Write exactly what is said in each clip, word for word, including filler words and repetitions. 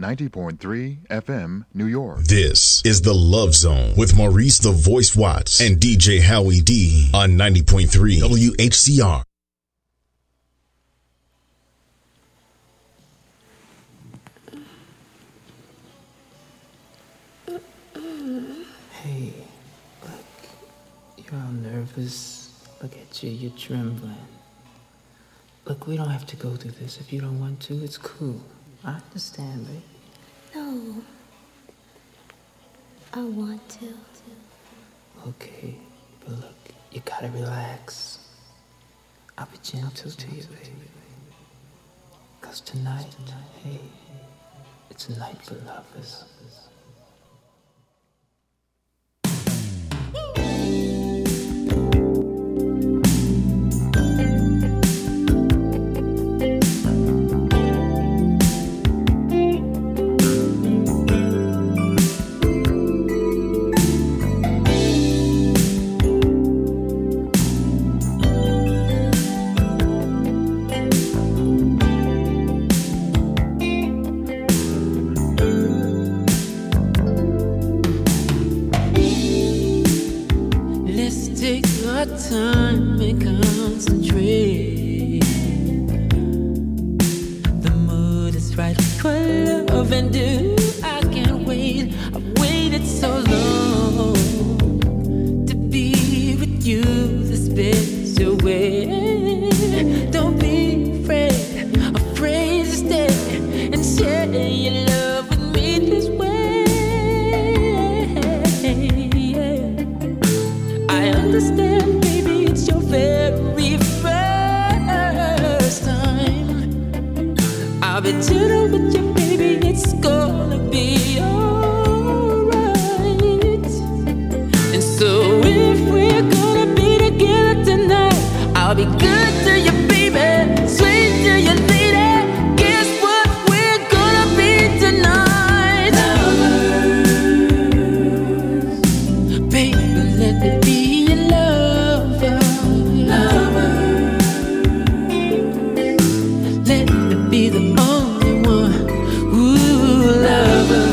ninety point three F M, New York. This is The Love Zone with Maurice the Voice Watts and D J Howie D on ninety point three W H C R. Hey, look, you're all nervous. Look at you, you're trembling. Look, we don't have to go through this. If you don't want to, it's cool. I understand, babe. No. I want to. Okay, but look, you gotta relax. I'll be gentle to you, baby. Cause tonight, hey, it's a night for lovers. Time and concentrate. The mood is right for love and do. I can't wait. I've waited so long to be with you this special way. Don't be afraid, afraid to stay and share your love with me this way. I understand. Very first time I'll be gentle with you, baby. It's gonna be alright. And so if we're gonna be together tonight, I'll be good to you, baby. Sweet to you, lady. Guess what we're gonna be tonight? Lovers. Baby, let me be your lover. Be the only one, ooh, lover.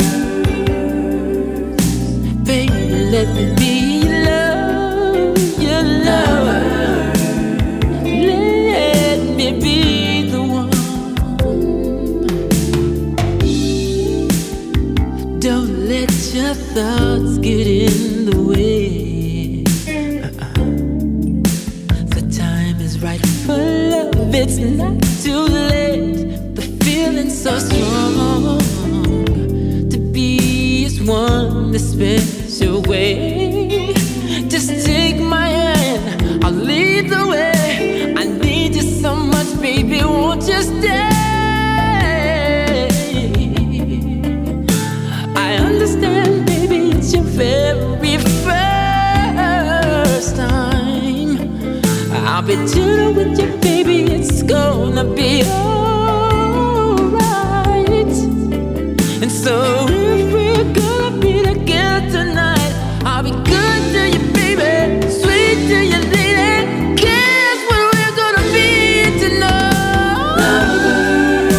Baby, let me be your love, your lover. Let me be the one. Don't let your thoughts get in the way. Uh-uh. The time is right for love, it's not too late. The feeling's so strong. To be as one the special way. Just take my hand, I'll lead the way. I need you so much, baby, won't you stay? I understand, baby, it's your very first time. I'll be gentle with you, baby, it's gonna be alright. And so if we're gonna be together tonight, I'll be good to you, baby, sweet to you, lady. Guess what we're gonna be tonight?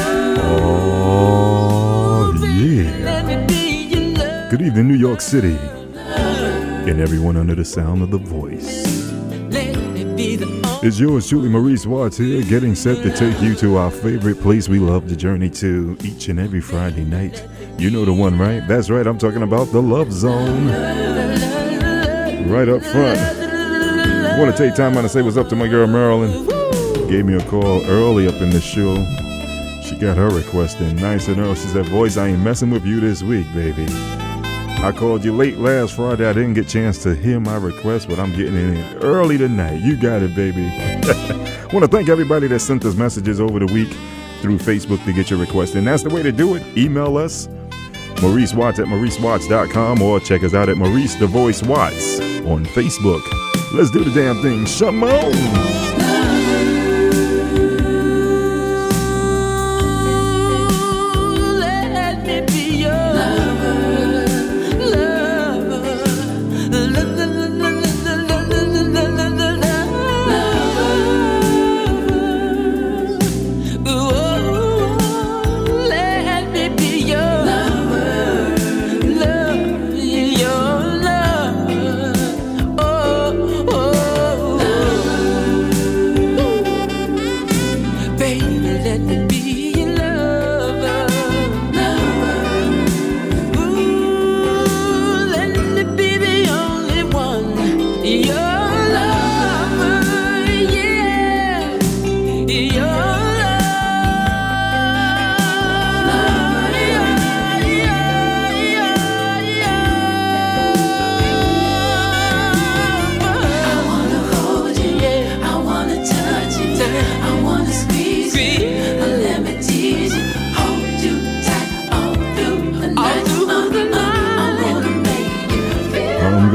Oh, yeah. Let me be your love. Good evening, New York City, and everyone under the sound of the voice. Let me be the It's yours, Julie Maurice Watts here, getting set to take you to our favorite place we love to journey to each and every Friday night. You know the one, right? That's right, I'm talking about the Love Zone. Right up front. I want to take time out to say what's up to my girl Marilyn. Gave me a call early up in the show. She got her request in nice and early. She said, "Voice, I ain't messing with you this week, baby. I called you late last Friday. I didn't get a chance to hear my request, but I'm getting it in early tonight. You got it, baby." I want to thank everybody that sent us messages over the week through Facebook to get your request in. That's the way to do it. Email us, Maurice Watts at Maurice Watts dot com, or check us out at Maurice the Voice Watts on Facebook. Let's do the damn thing. Shimon! Let me be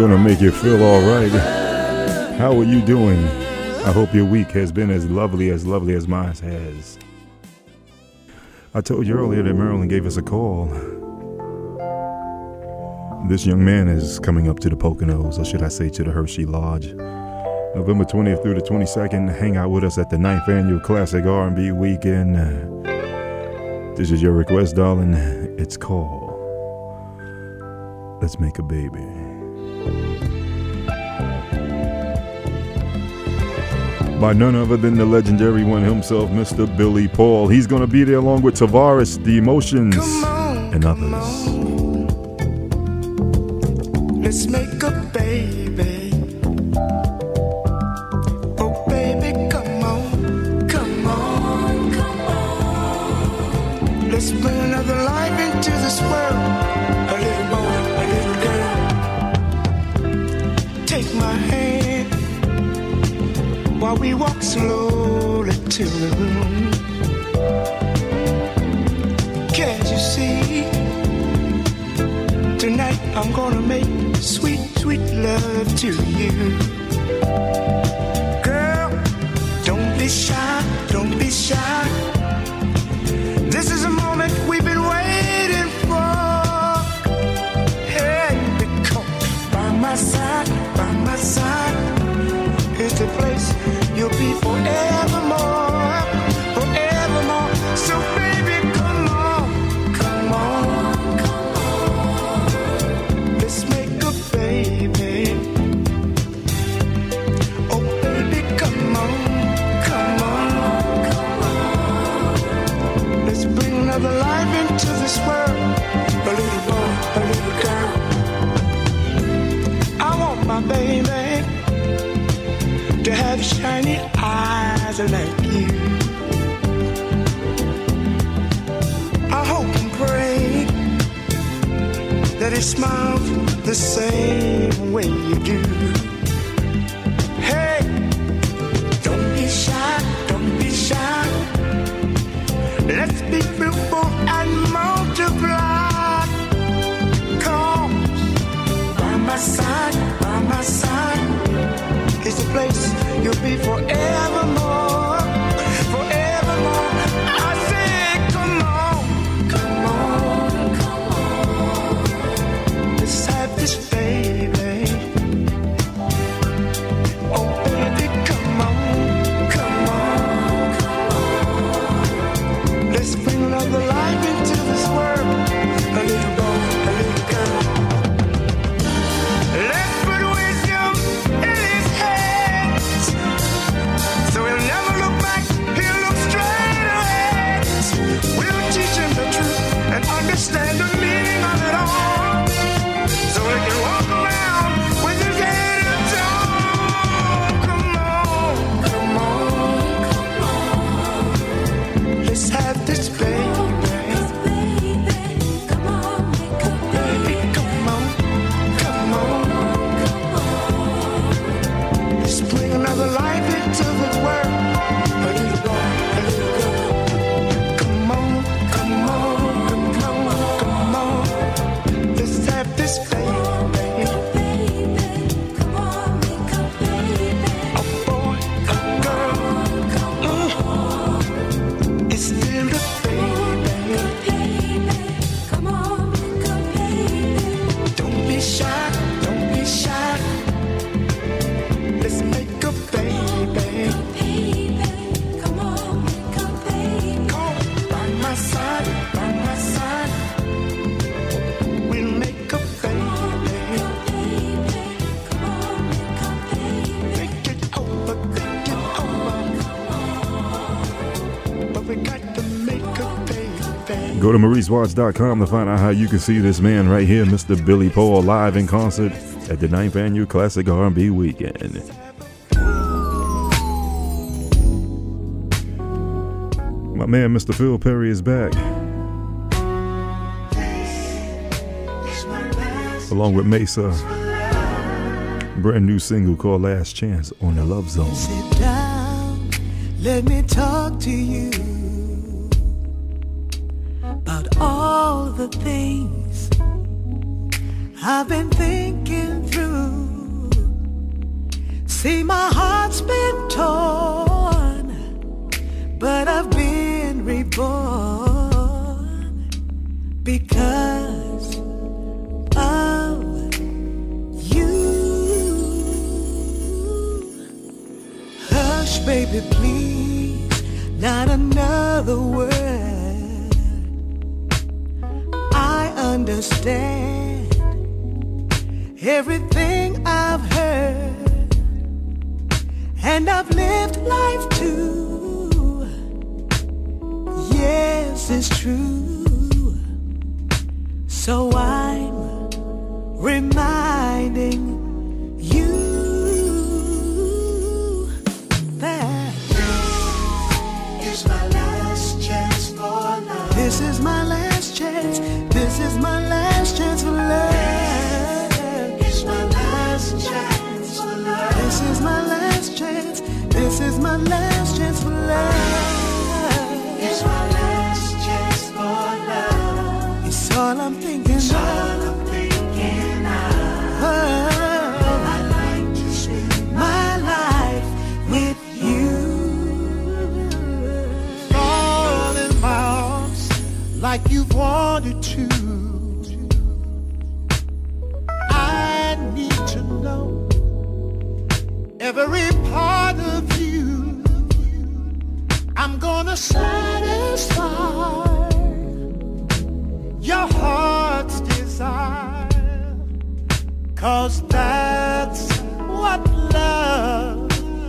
gonna make you feel alright. How are you doing? I hope your week has been as lovely, as lovely as mine has. I told you earlier that Marilyn gave us a call. This young man is coming up to the Poconos, or should I say to the Hershey Lodge. November twentieth through the twenty-second, hang out with us at the ninth Annual Classic R and B Weekend. This is your request, darling. It's called Let's Make a Baby. By none other than the legendary one himself, Mister Billy Paul. He's going to be there along with Tavares, The Emotions, on, and others. Let's make a baby. Oh, baby, come on. Come on, come on. Let's bring another life into this world. A little boy, a little girl. Take my hand while we walk slowly to the room. Can't you see? Tonight I'm gonna make sweet, sweet love to you. Girl, don't be shy, don't be shy. This is a moment we've been waiting for. Hey, because by my side, by my side is the place you'll be forevermore, forevermore. So baby, come on, come on, come on. Let's make a baby. Oh baby, come on, come on, come on. Let's bring another life into this world. A little boy, a little girl. I want my baby to have shiny eyes like you. I hope and pray that he smiles the same way you do. Hey, don't be shy, don't be shy. Let's be fruitful and multiply. Come by my side, by my side. It's a place you'll be forevermore, forevermore. I say, come on, come on, come on. Let's have this baby. Oh, baby, come on, come on, come on. Let's bring another life into this world. A little boy, a little girl. Let's put wisdom in his head, so he'll never look back, he'll look straight ahead. We'll teach him the truth and understand the meaning of it all, so he can walk around with his head up tall. Come on, come on, come on. Let's have this baby. Come on, baby, come on, come on. Let's bring another life into the world. A little boy, a little girl. Come on, come on, come on, come on. Let's have this baby. A boy, a girl. Mm. It's still the baby. Don't be shy, don't be shy. Let's make a baby. Come by my side, by my side. We'll make a baby. Think it over, think it over. But we got to make a baby. Go to Maurice Watts dot com to find out how you can see this man right here, Mister Billy Paul, live in concert at the ninth Annual Classic R and B Weekend. My man, Mister Phil Perry, is back, along with Mesa. Brand new single called Last Chance on the Love Zone. Sit down, let me talk to you about all the things I've been thinking through. See, my heart's been torn, but I've been reborn because of you. Hush, baby, please, not another word. I understand everything I've heard, and I've lived life too. Yes, it's true. So I'm reminding you that this is my last chance for love. This is my last chance. This is my last chance for love. It's my last chance for love. This is my last chance. This is my last chance for love. It's my last chance for love. It's all I'm thinking. It's all I'm thinking of. Oh, I like to spend my life with you. Fall in my arms like you've wanted to. I need to know every part of you. I'm gonna satisfy your heart's desire, 'cause that's what love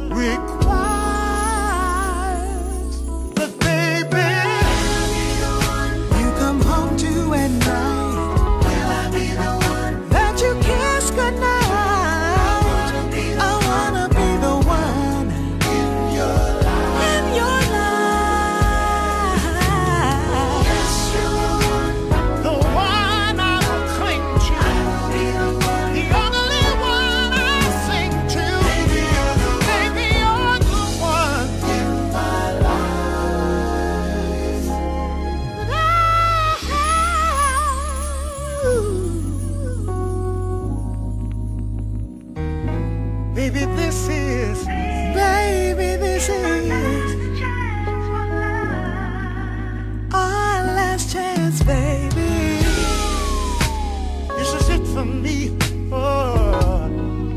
requires. But baby, you come home to at night. Will I be the one that you kiss goodnight? I wanna be the one in your life. In your life. Yes, you're the one. The one I will cling to. I will be the one. The only one I sing to. Baby, you're the one. Baby, you're the one in my life. Baby, this is, baby, this is our last chance, baby. This is it for me. Oh,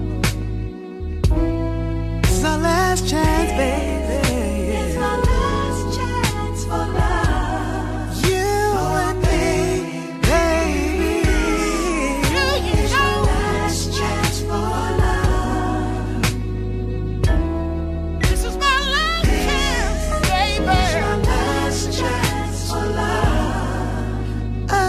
it's our last chance, baby. It's our last chance for love. You and me, baby. It's our last chance for love. This is my last chance, baby. It's my last chance for love. Oh,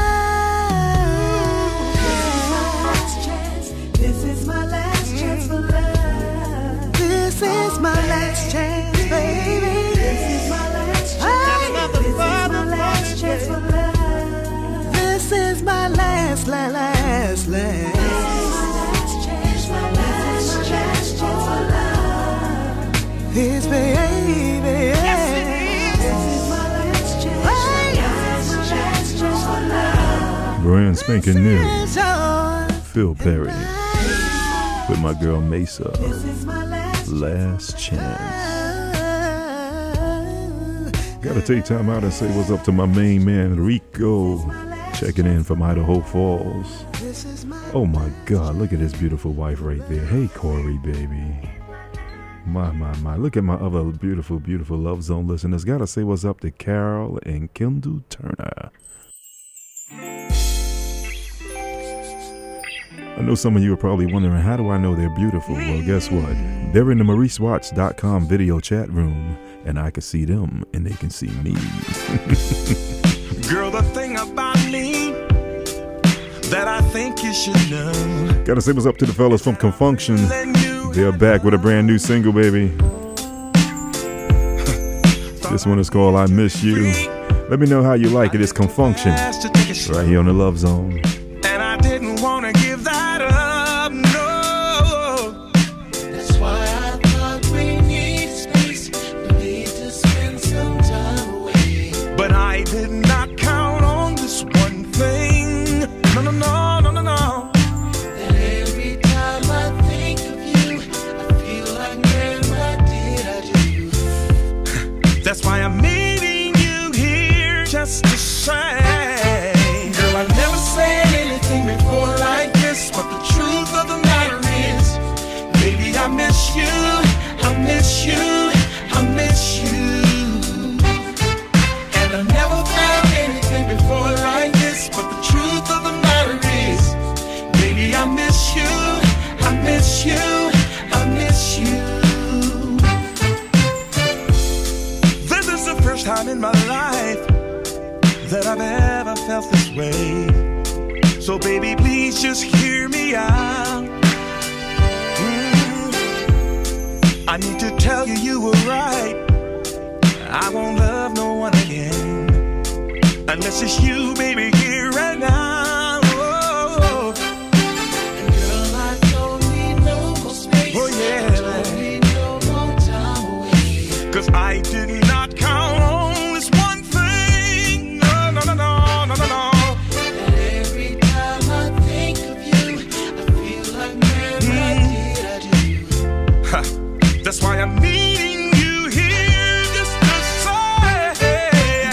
this is my last chance. This is my last chance for love. This is my last chance, baby. This is my last chance. This is my last chance for love. This is my last, last, last, last. This is my last chance for love. This baby. Yes, it is. This is my last chance. Last chance for love. Brand spanking new. This is all. Phil Perry with my girl Mesa. This is my last Last chance. chance. Gotta take time out and say what's up to my main man Rico, checking in from Idaho Falls. This is my Oh my God, look at his beautiful wife right there. Hey Corey, baby. My, my, my. Look at my other beautiful, beautiful Love Zone listeners. Gotta say what's up to Carol and Kendall Turner. I know some of you are probably wondering, how do I know they're beautiful? Well, guess what? They're in the Maurice Watts dot com video chat room, and I can see them, and they can see me. Girl, the thing about me that I think you should know. Gotta say what's up to the fellas from Confunction. They're back with a brand new single, baby. This one is called I Miss You. Let me know how you like it. It's Confunction right here on the Love Zone. And I didn't want to give that up, no. That's why I thought we need space. We need to spend some time away. But I did not count on this one thing. No, no, no, no, no, no. ever felt this way. So baby, please just hear me out. Mm. I need to tell you you were right. I won't love no one again unless it's you, baby, here and now. Oh, and girl, I don't need no more space. Oh yeah, I don't need no more time away. 'Cause I did not count on this one thing. No, no, no, no, no, no, no. And every time I think of you, I feel like, man, mm. what did I do? Ha, that's why I'm needing you here just to say.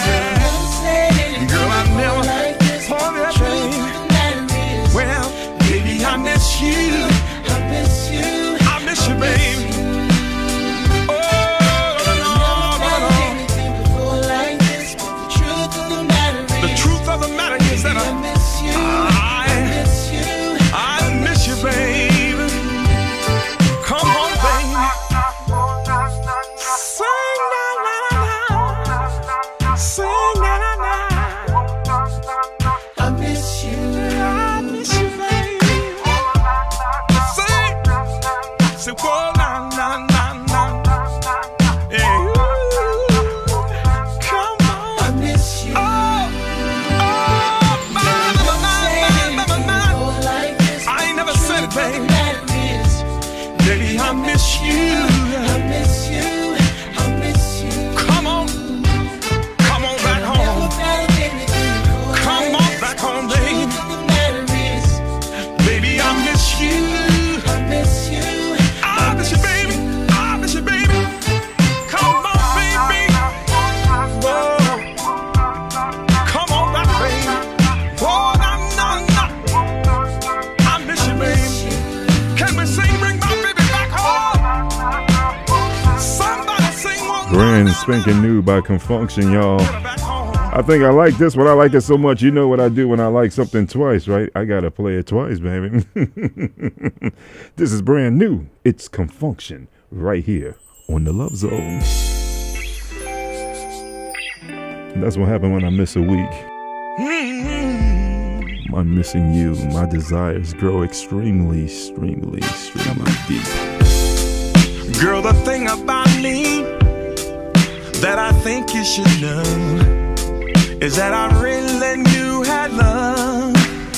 Girl, I never like this for that thing. Well, baby, I miss you. I miss you. I miss you, baby. Oh, no, no, no, no. The truth of the matter is that I miss you. I miss you. I miss you, baby. Come on, baby. Sing na na na. Sing na na na. I miss you. I miss you, baby. Sing. Say, whoa, na na na na. Yeah. Come on. I miss you. Oh, oh, my, my, my, my, my, my. I ain't never said it, baby. Baby, I miss you. I miss you. I miss you. Come on. Come on back home. Come on back home, baby. Baby, I miss you. I miss you. I miss you, baby. I miss you, baby. Come on, baby. Whoa. Come on back, baby. Whoa, na, na, na. I miss you, baby. Can we sing, bring my baby back home? Somebody sing one more. Brand spanking new by Confunction, y'all. Back home. I think I like this one. I like it so much. You know what I do when I like something twice, right? I gotta play it twice, baby. This is brand new. It's Confunction right here on the Love Zone. And that's what happened when I miss a week. I'm missing you. My desires grow extremely, extremely, extremely deep. Girl, the thing about me that I think you should know is that I really knew had love.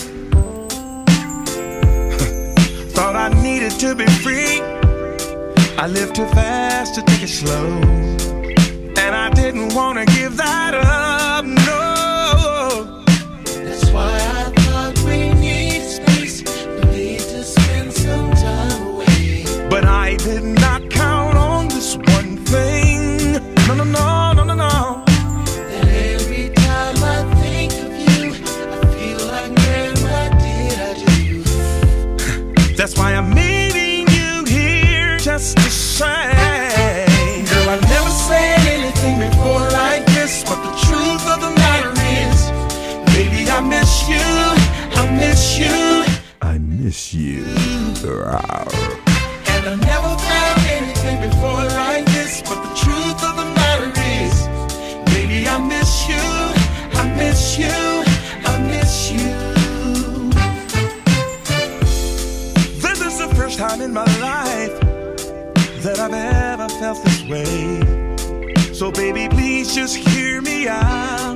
Thought I needed to be free. I lived too fast to take it slow, and I didn't want to give that up, no. That's why I thought we need space. We need to spend some time away. But I did not count on this one thing. No, no, no, no, no, no. That every time I think of you, I feel like, man, what did I do? That's why I'm meeting you here just to say, girl, I've never said anything before like this, but the truth of the matter is, baby, I miss you. I miss you. I miss you. And I never felt anything before like this, but the truth of the matter is, baby, I miss you. I miss you. I miss you. This is the first time in my life that I've ever felt this way. So baby, please just hear me out.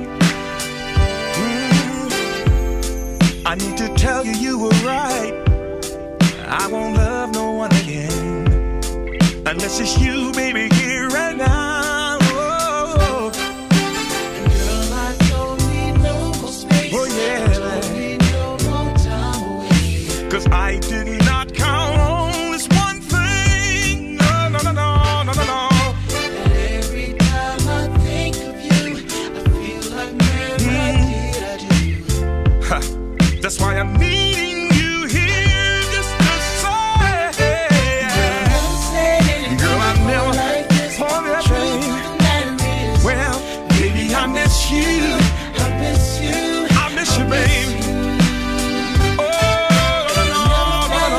Mm. I need to tell you you were right. I won't love no one again unless it's you, baby, here and now. Oh, and girl, I don't need no more space. Oh yeah, I don't need no more time away. 'Cause I did not count on this one thing. No, no, no, no, no, no, no. And every time I think of you, I feel like, man, mm. what did I do? Ha, that's why I'm meeting you here just to say. Girl, I never like this for that thing. Well, baby, I miss you. I miss you. I miss you, baby. Oh, no, no, no,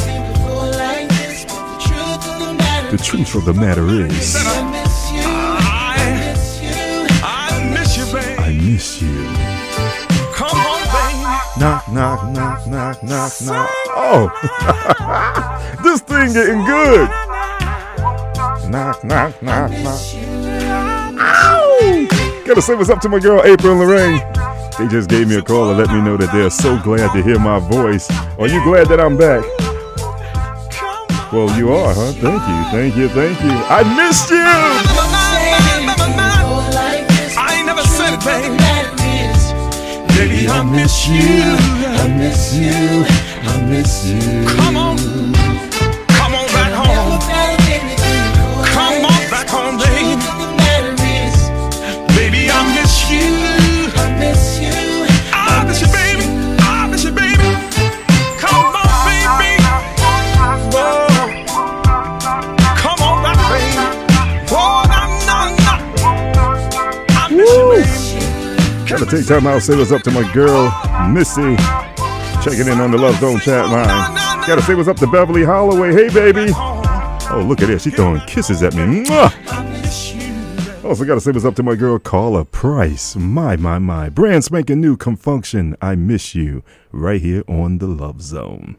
no. The truth of the matter is, I miss you. I miss you. I miss you, baby. I miss you. Knock, knock, knock, knock, knock, knock. Oh, this thing getting good. Knock, knock, knock, knock. Ow! Gotta say what's up to my girl April and Lorraine. They just gave me a call and let me know that they're so glad to hear my voice. Are you glad that I'm back? Well, you are, huh? Thank you, thank you, thank you. I missed you! I ain't never said it, baby. Baby, I miss you. I miss you. I miss you. Come on. Come on back home. Come on back home, baby. Baby, I miss you. I miss you. I miss you, baby. I miss you, baby. Come on, baby. Whoa. Come on back, baby. Whoa, no, no, no. I miss you, baby. Gotta take time out, say what's up to my girl, Missy. Checking in on the Love Zone chat line. Gotta say what's up to Beverly Holloway. Hey, baby. Oh, look at this. She throwing kisses at me. Mwah! Also gotta say what's up to my girl, Carla Price. My, my, my. Brand spanking new Confunction. I Miss You. Right here on the Love Zone.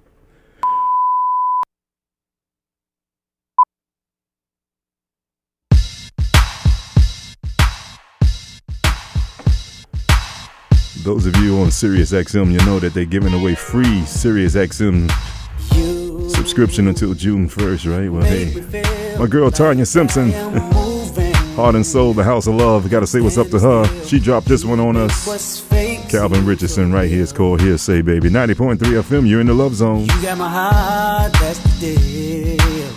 Those of you on Sirius X M, you know that they're giving away free Sirius X M subscription until June first, right? Well, hey, my girl Tanya Simpson, Heart and Soul, The House of Love. Gotta say what's up to her. She dropped this one on us. Calvin Richardson right here. It's called Hearsay, baby. ninety point three F M, you're in the Love Zone. You got my heart, that's the deal.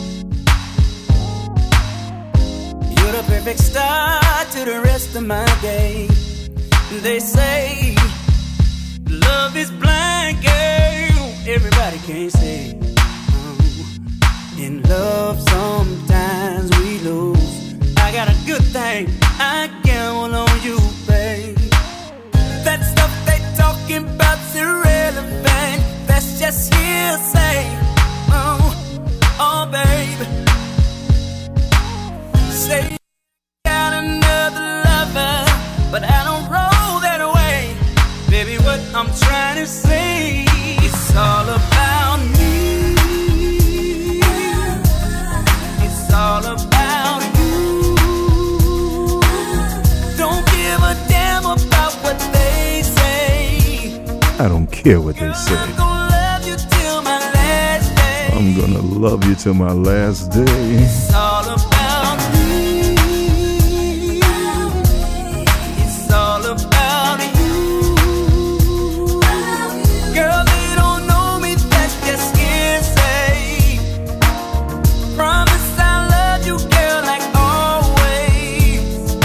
You're the perfect start to the rest of my day. They say love is blind, girl. Everybody can't say. Oh. In love, sometimes we lose. I got a good thing. I gamble on you, babe. That stuff they talking about's irrelevant. That's just hearsay. Oh, oh, babe. Say you got another lover, but I don't roll. Baby, what I'm trying to say, it's all about me. It's all about you. Don't give a damn about what they say. I don't care what Girl, they say. I'm gonna love you till my last day. I'm gonna love you till my last day. It's all about me. It's all about you. Girl, they don't know me, that's just hearsay. Promise I love you, girl, like always.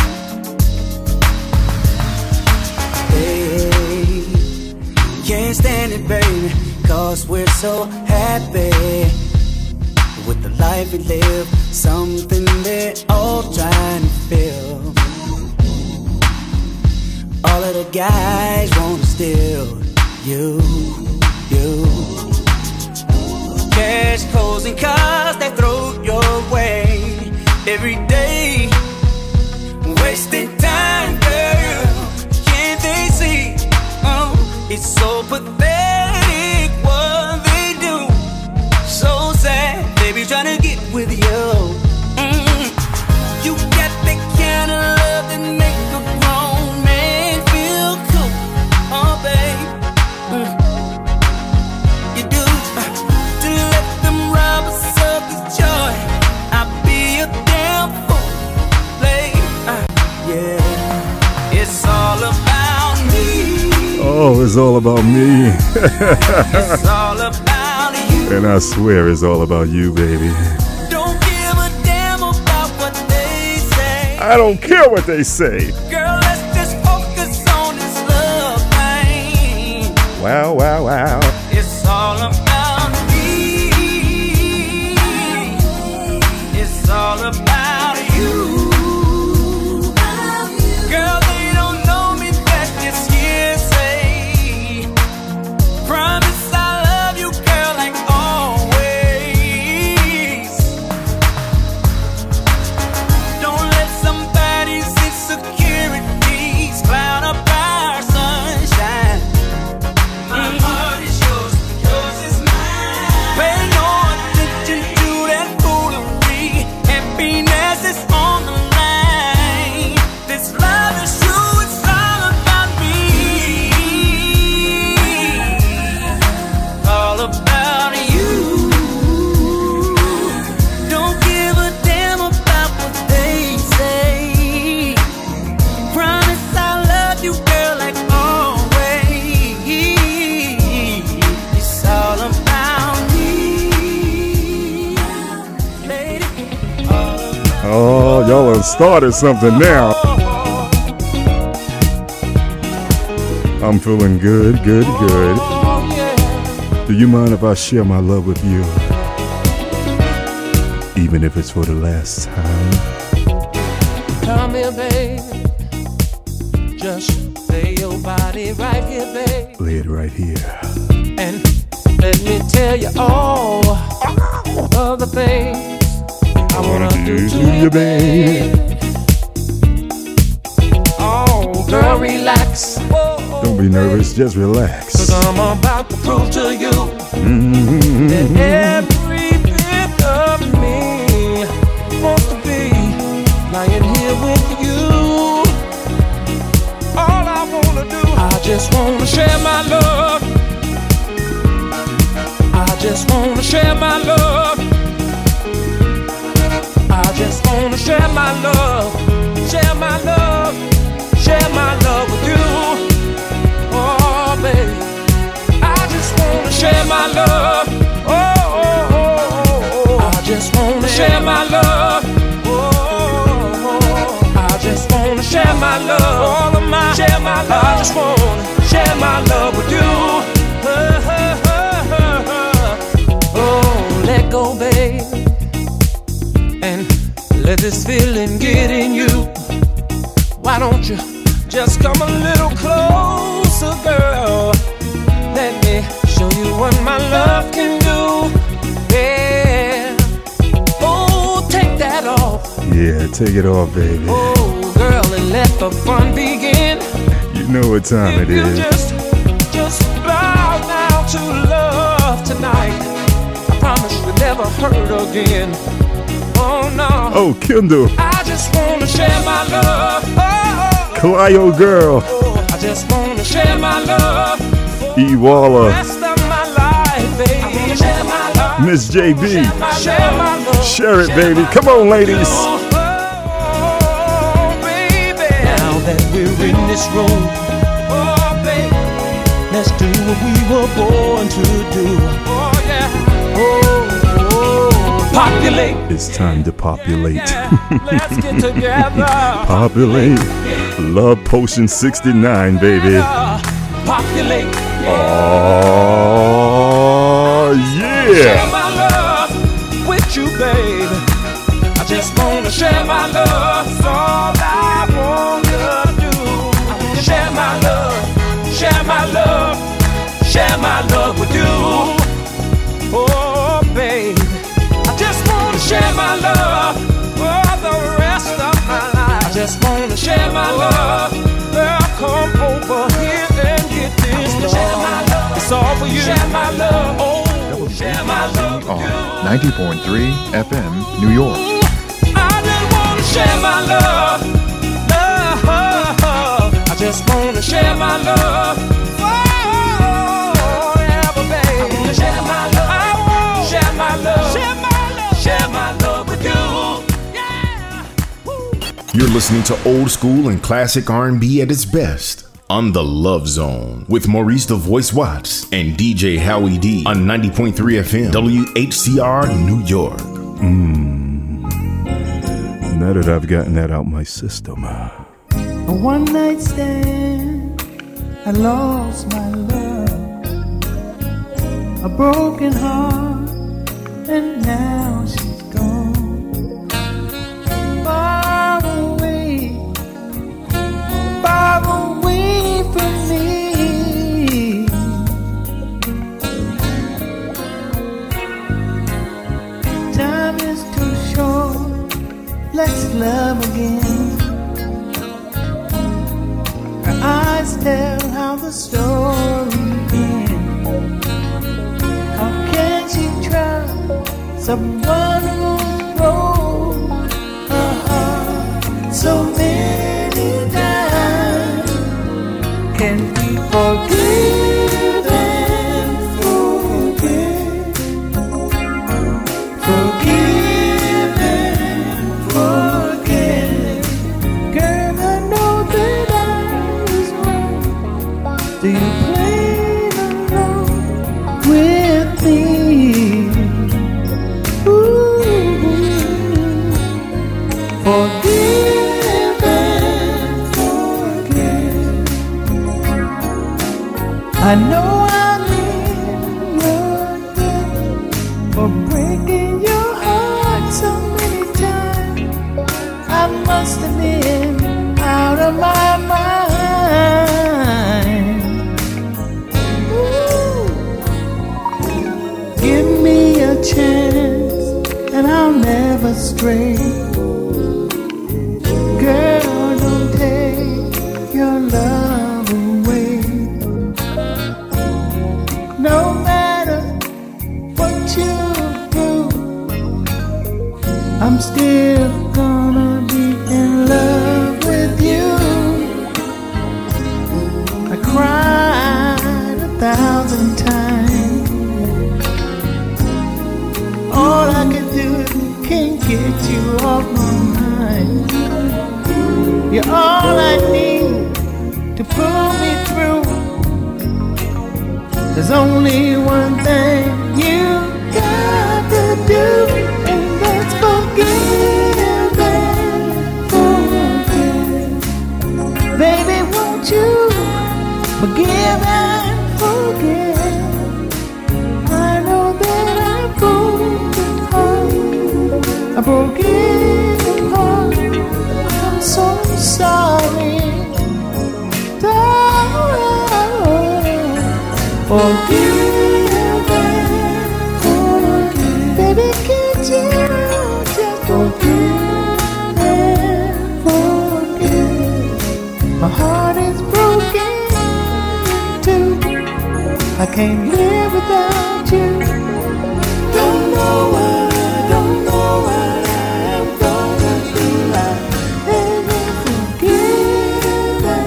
Hey, can't stand it, baby, cause we're so happy with the life we live. Something they're all trying to feel. All of the guys wanna steal you, you. Cash, clothes, and cars they throw your way every day. Wasting time, girl. Can't they see? Oh, it's so pathetic what they do. So sad, they be trying to get with you. Mm. You got the kind of love that make a grown man feel cool. Oh, babe. You do uh, to let them rob us of this joy. I'll be a damn fool, babe. Uh, yeah, it's all about me. Oh, it's all about me. It's all about you. And I swear it's all about you, baby. Don't give a damn about what they say. I don't care what they say. Girl, let's just focus on this love thing. Wow, wow, wow. It's all about me. It's all about you. Girl, they don't know me, that's just hearsay. Promise I love you, girl, like always. Don't let somebody's insecurities cloud up our sunshine. done started something now. I'm feeling good, good, good. Do you mind if I share my love with you? Even if it's for the last time. Come here, babe. Just lay your body right here, babe. Lay it right here. And let me tell you all of the things I wanna do to you, babe. Oh, girl, relax. Don't be nervous, just relax. Cause I'm about to prove to you Mm-hmm. that every bit of me wants to be lying here with you. All I wanna do, I just wanna share my love. I just wanna share my love. I just wanna share my love. Share my love. Share my love with you. Oh, baby, I just wanna share my love. Oh, oh, oh, oh, oh. I just wanna share my love. Oh, oh, oh. I just wanna share my love. All of my, share my love. I just wanna share my love with you. Oh, oh, oh, oh. Oh, let go, babe, and let this feeling get in you. Why don't you just come a little closer, girl? Let me show you what my love can do. Yeah. Oh, take that off. Yeah, take it off, baby. Oh, girl, and let the fun begin. You know what time if it you is. Just, just bow down to love tonight. I promise you'll never hurt again. Oh, no. Oh, Kendall. I just wanna share my love. Oh, oh, Clio girl. oh. I just wanna share my love. E. Waller. Rest of my life, baby. Share my love. Miss J B. Share my love. Share it, baby. Come on, ladies. Oh, baby. Now that we're in this room, oh, baby, let's do what we were born to do. Oh, yeah. Oh, oh, populate. It's time to populate. Yeah, let's get together. Populate. Love Potion sixty-nine, baby. Populate. Oh, Share yeah. my love with you, babe. I just wanna share my love. That's all I wanna do. I wanna share my love, share my love, share my love with you. Oh, babe, I just wanna share my love for the rest of my life. I just wanna share my love. Girl, come over here and get this love. It's all for you. Share my love. Oh, share my love with you. On ninety point three F M, New York. I just wanna share my love. Love. I just wanna share my love. Forever, baby. I wanna share my love. I want share my love. Share my love. Share my love with you. Yeah. Woo. You're listening to old school and classic R and B at its best on The Love Zone with Maurice the Voice Watts and D J Howie D on ninety point three F M W H C R New York. Mm. Now that I've gotten that out my system. A one night stand, I lost my love. A broken heart, and now she's gone. Far away, far away from me. Time is too short, let's love again. Her eyes tell how the story ends. How can she trust someone who's broke her heart so many times? Can we forgive and forget? Forgive and forget. Girl, I know that I was wrong. Do you play along with me? Ooh. I know I need your death for breaking your heart so many times. I must have been out of my mind. Ooh. Give me a chance and I'll never stray. Girl, don't take your love away. No matter what you do, I'm still gonna be in love with you. I cried a thousand times. All I can do is can't get you off my mind. You're all I need to pull me through. There's only one thing you got to do, and that's forgive and forget. Baby, won't you forgive and forget? I know that I broke your heart. I broke your heart. I'm so sorry. Darling, forgive and forget. Baby, can't you just forgive and forget? My heart is broken too. I can't live without you. Don't know what, don't know what I'm gonna do. I never forgive and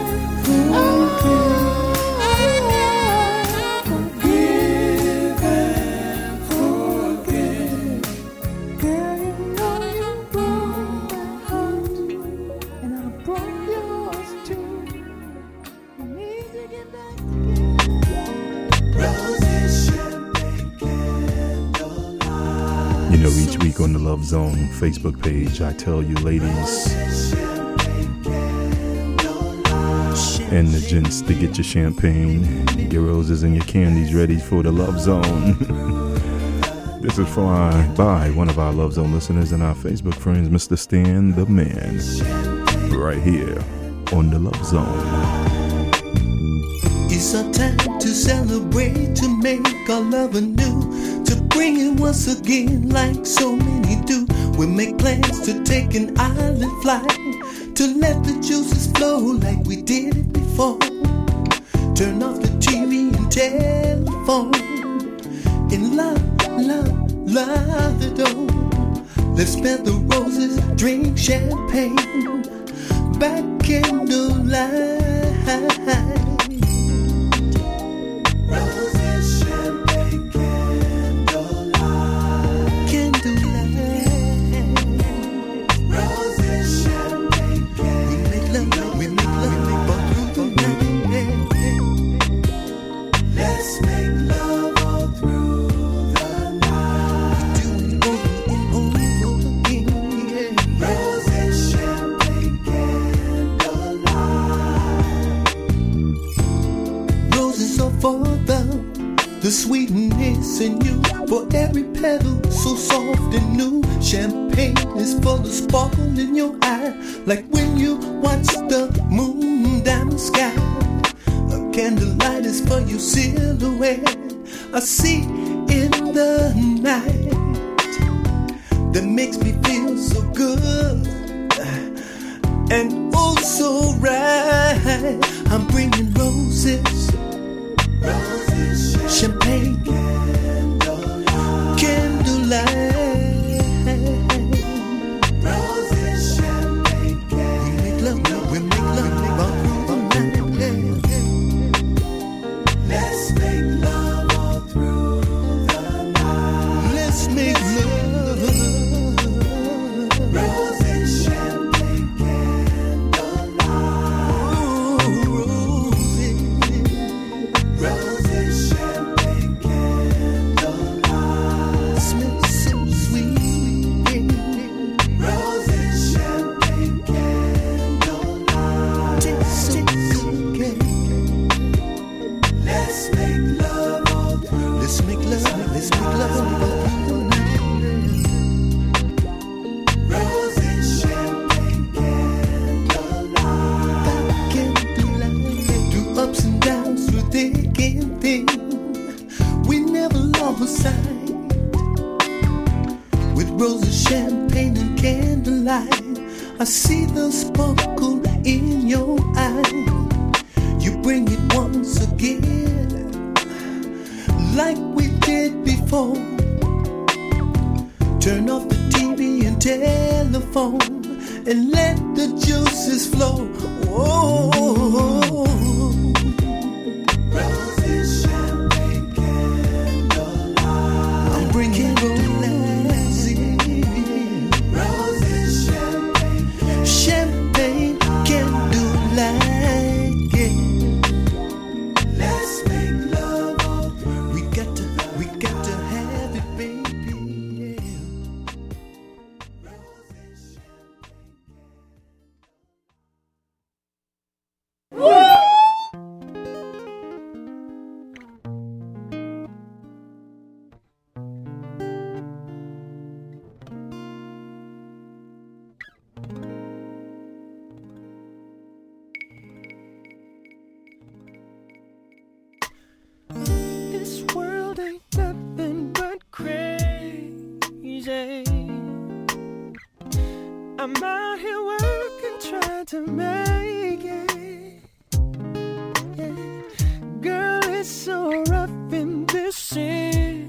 forget. Forgive and forget. Girl, you know you broke my heart, and I broke yours too. We need to get back together. Roses, champagne, candlelight. You know, each week on the Love Zone Facebook page, I tell you ladies and the gents to get your champagne, your roses and your candies ready for the Love Zone. This is for our, by one of our Love Zone listeners and our Facebook friends, Mister Stan the Man, right here on the Love Zone. It's our time to celebrate, to make our love anew, to bring it once again like so many do. We make plans to take an island flight, to let the juices flow like we did it before. Turn off the T V and telephone, and love, love, love the door. Let's spend the roses, drink champagne, back candlelight. Roses, champagne, candlelight, candlelight. Roses, champagne, candlelight. We make love, we make love, we make all through the night. Let's make love all through the night. We do it over and over again, yeah. Roses, champagne, candlelight. Roses are for the the sweetness in you, for every petal so soft and new. Champagne is for the sparkle in your eye, like when you watch the moon down the sky. A candlelight is for your silhouette, I see in the night, that makes me feel so good and oh so right. I'm bringing roses, roses, champagne, candlelight, candlelight. Roses, champagne, candlelight. We make love, we make love all through the night. Let's make love all through the night. Let's make love. Roses, champagne, candlelight. Ooh, roses. champagne and candlelight. I see the sparkle in your eye. You bring it once again, like we did before. Turn off the T V and telephone and let the juices flow. Whoa. Roses, champagne, candlelight. I'm bringing romance in. Roses, champagne, champagne, candlelight. Yeah. Let's make love all through. We got to, we got to have it, baby. Yeah. Roses, champagne. This world ain't nothing but crazy. I'm out here working, trying to make it. Yeah. Girl, it's so rough in this city,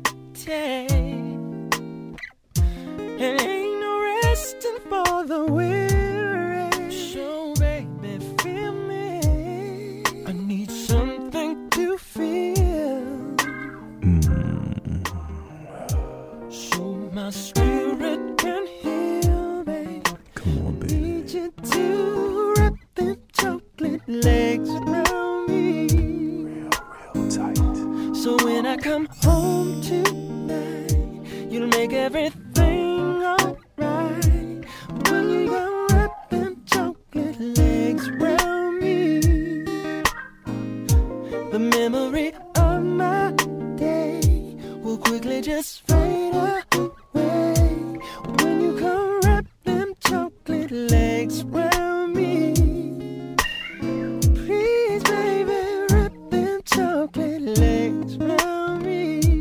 and ain't no resting for the weary. So baby, feel me. I need something to feel, so my spirit can heal, babe. Come on, baby. Need you to wrap them chocolate legs around me, Real, real tight. so when I come home tonight, you'll make everything alright. When you gonna wrap them chocolate legs around me, the memory of my day will quickly just fade away. When you come wrap them chocolate legs around me, please baby, wrap them chocolate legs around me.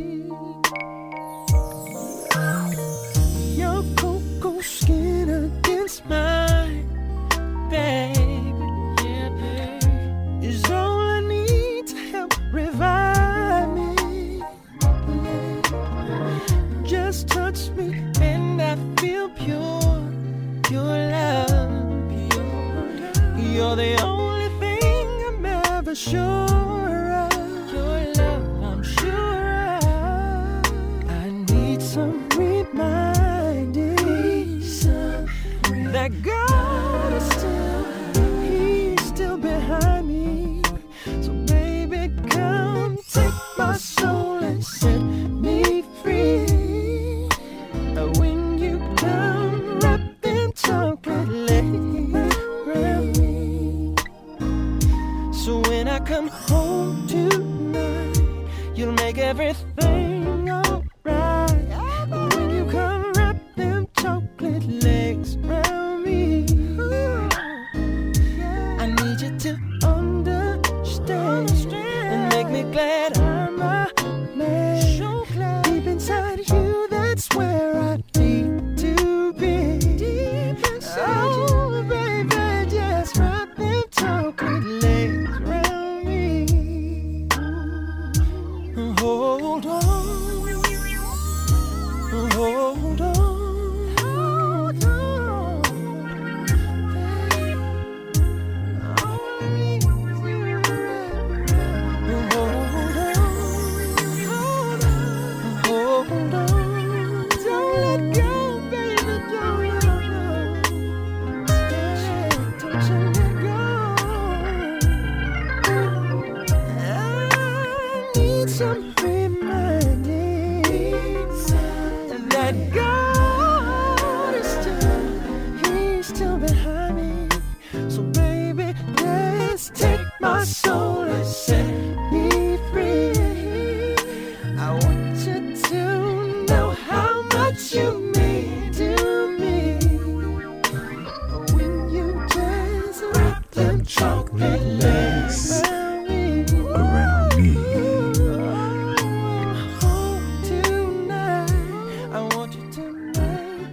Your cocoa skin against mine, baby, yeah, baby, is all I need to help revive me. Yeah. Just touch me and I feel pure, pure love. You're the only thing I'm ever sure of. Your love, I'm sure of. I need some reminding that God is still, He's still behind me. So baby, come take my soul and set me free. Uh, When you come, wrap them chocolate legs around me. So when I come home tonight, you'll make everything alright. When you come, wrap them chocolate legs around me. I need you to understand and make me glad I'm a man. Deep inside you, that's where I need to be. Oh, baby, just wrap them chocolate legs around me. Hold on, hold on, hold on. Hold on, don't let go, baby, don't let go. Yeah, don't you let go. I need some reminding that God is still, He's still behind me. So baby, just take my soul and set me free. I want you to know how much you mean to me. When you just wrap them chocolate legs around me, Around me. oh, tonight I want you to make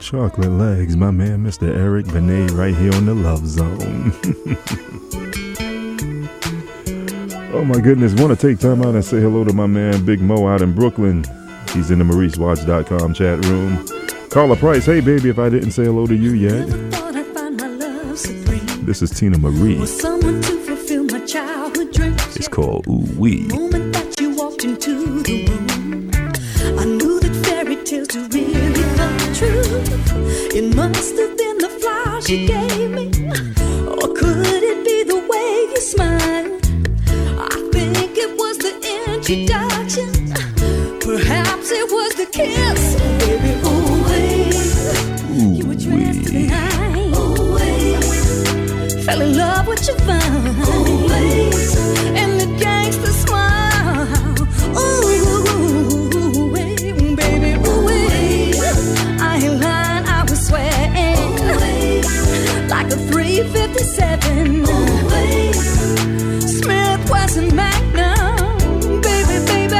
Chocolate Legs, my man, Mister Eric Benet, right here on the Love Zone. Oh my goodness, want to take time out and say hello to my man Big Mo out in Brooklyn. He's in the Maurice Watch dot com chat room. Carla Price, hey baby, if I didn't say hello to you yet. This is Tina Marie. It's called Ooh Wee. The moment that you walked into the room, I knew that fairy tales do really come true. It must have been the flowers you gave me, or could it be the way you smiled? I think it was the introduction, perhaps it was the kiss. Oh, baby, ooh, wait. You were dressed to the nine. Ooh, wait. Fell in love with your vine. Ooh, wait. And the gangster smile. Ooh, wait, baby, ooh, wait. I ain't lying, I was sweating. Ooh, wait. Like a three fifty-seven. Ooh, wait. Smith, Wesson, Magnum. Baby, baby.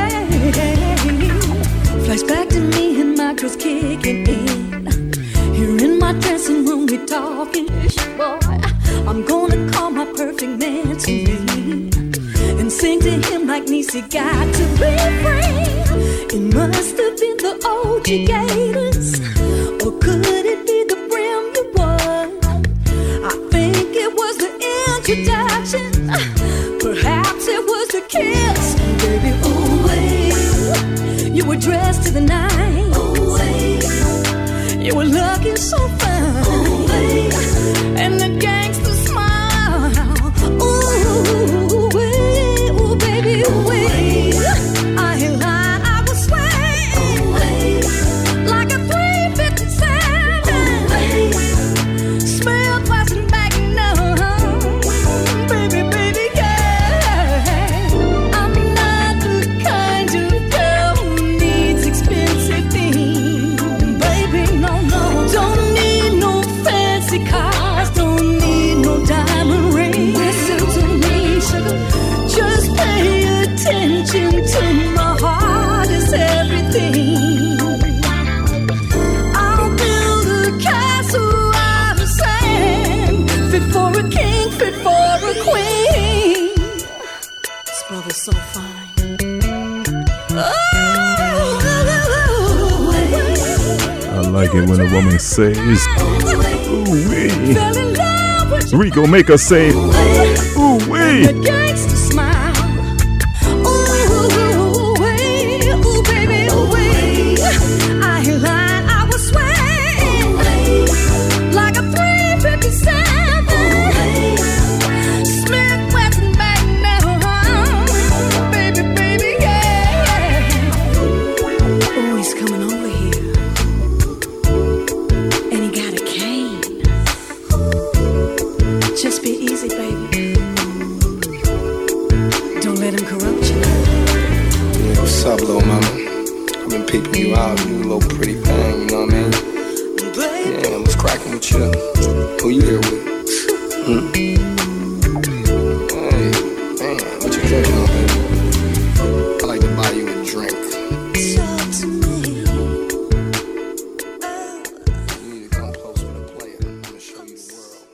Flash back to me and my girl's kicking in. Here in my dressing room, we talking. Boy, I'm gonna call my perfect man to me and sing to him like Niecy got to be free. It must have been the O G Gators, or could it be the brim you wore? I think it was the introduction, perhaps it was the kiss. Baby, ooh, wait. You were dressed to the nines. Ooh, wait. You were looking so fine. Ooh, wait. And the gangster smile. Ooh, wait. Ooh, baby, wait. I ain't lying, I was swaying. Wait. Like a three fifty-seven. Wait. Smell plastic back now. Baby, baby, yeah. I'm not the kind of girl who needs expensive things. Baby, no, no. Don't need no fancy cars. Don't need no diamond rings. Listen to me, sugar. Just pay attention to my heart is everything. I'll build a castle out of sand, fit for a king, fit for a queen. This brother's so fine. I like it when a woman says, ooh wee. Fell in love with you. Rico, make her say, ooh wee. The gangster smile. Ooh, wait. Ooh, baby, wait. I ain't lying, I was swaying like a three fifty-seven. Smith, Wesson, back now. Baby, baby, yeah. Oh, he's coming over here. And he got a cane. Just be easy, baby. Don't let him corrupt you. Yeah, what's up, little mama? I've been peeping you out, you little pretty thing, you know what I mean? Yeah, what's cracking with you? Who you here with? Hmm? Hey, man, what you drinking on, baby? I like to buy you a drink. Talk to me. You need to come close with a player. I'm gonna show you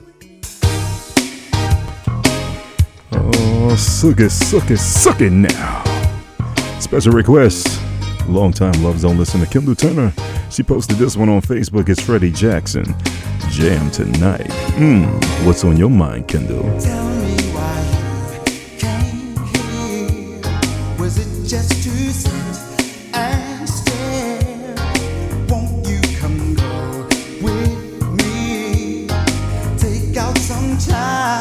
the world. Oh, suck it, suck it, suck it now. Special request. Longtime Love Zone listener Kendall Turner. She posted this one on Facebook. It's Freddie Jackson. Jam tonight. Mmm, what's on your mind, Kendall? Tell me why you came here. Was it just to sit and stare? Won't you come go with me? Take out some time.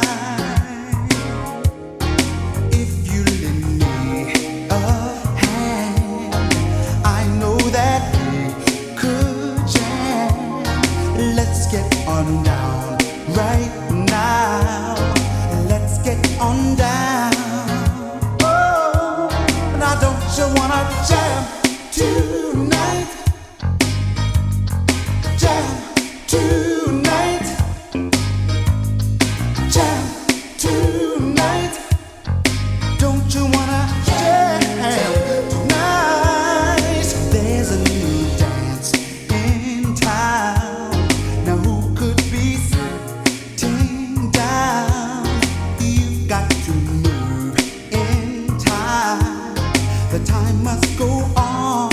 If you lend me a hand, I know that we could jam. Let's get on down right now. Let's get on down. Oh, now don't you wanna jam tonight? Jam tonight. must go on.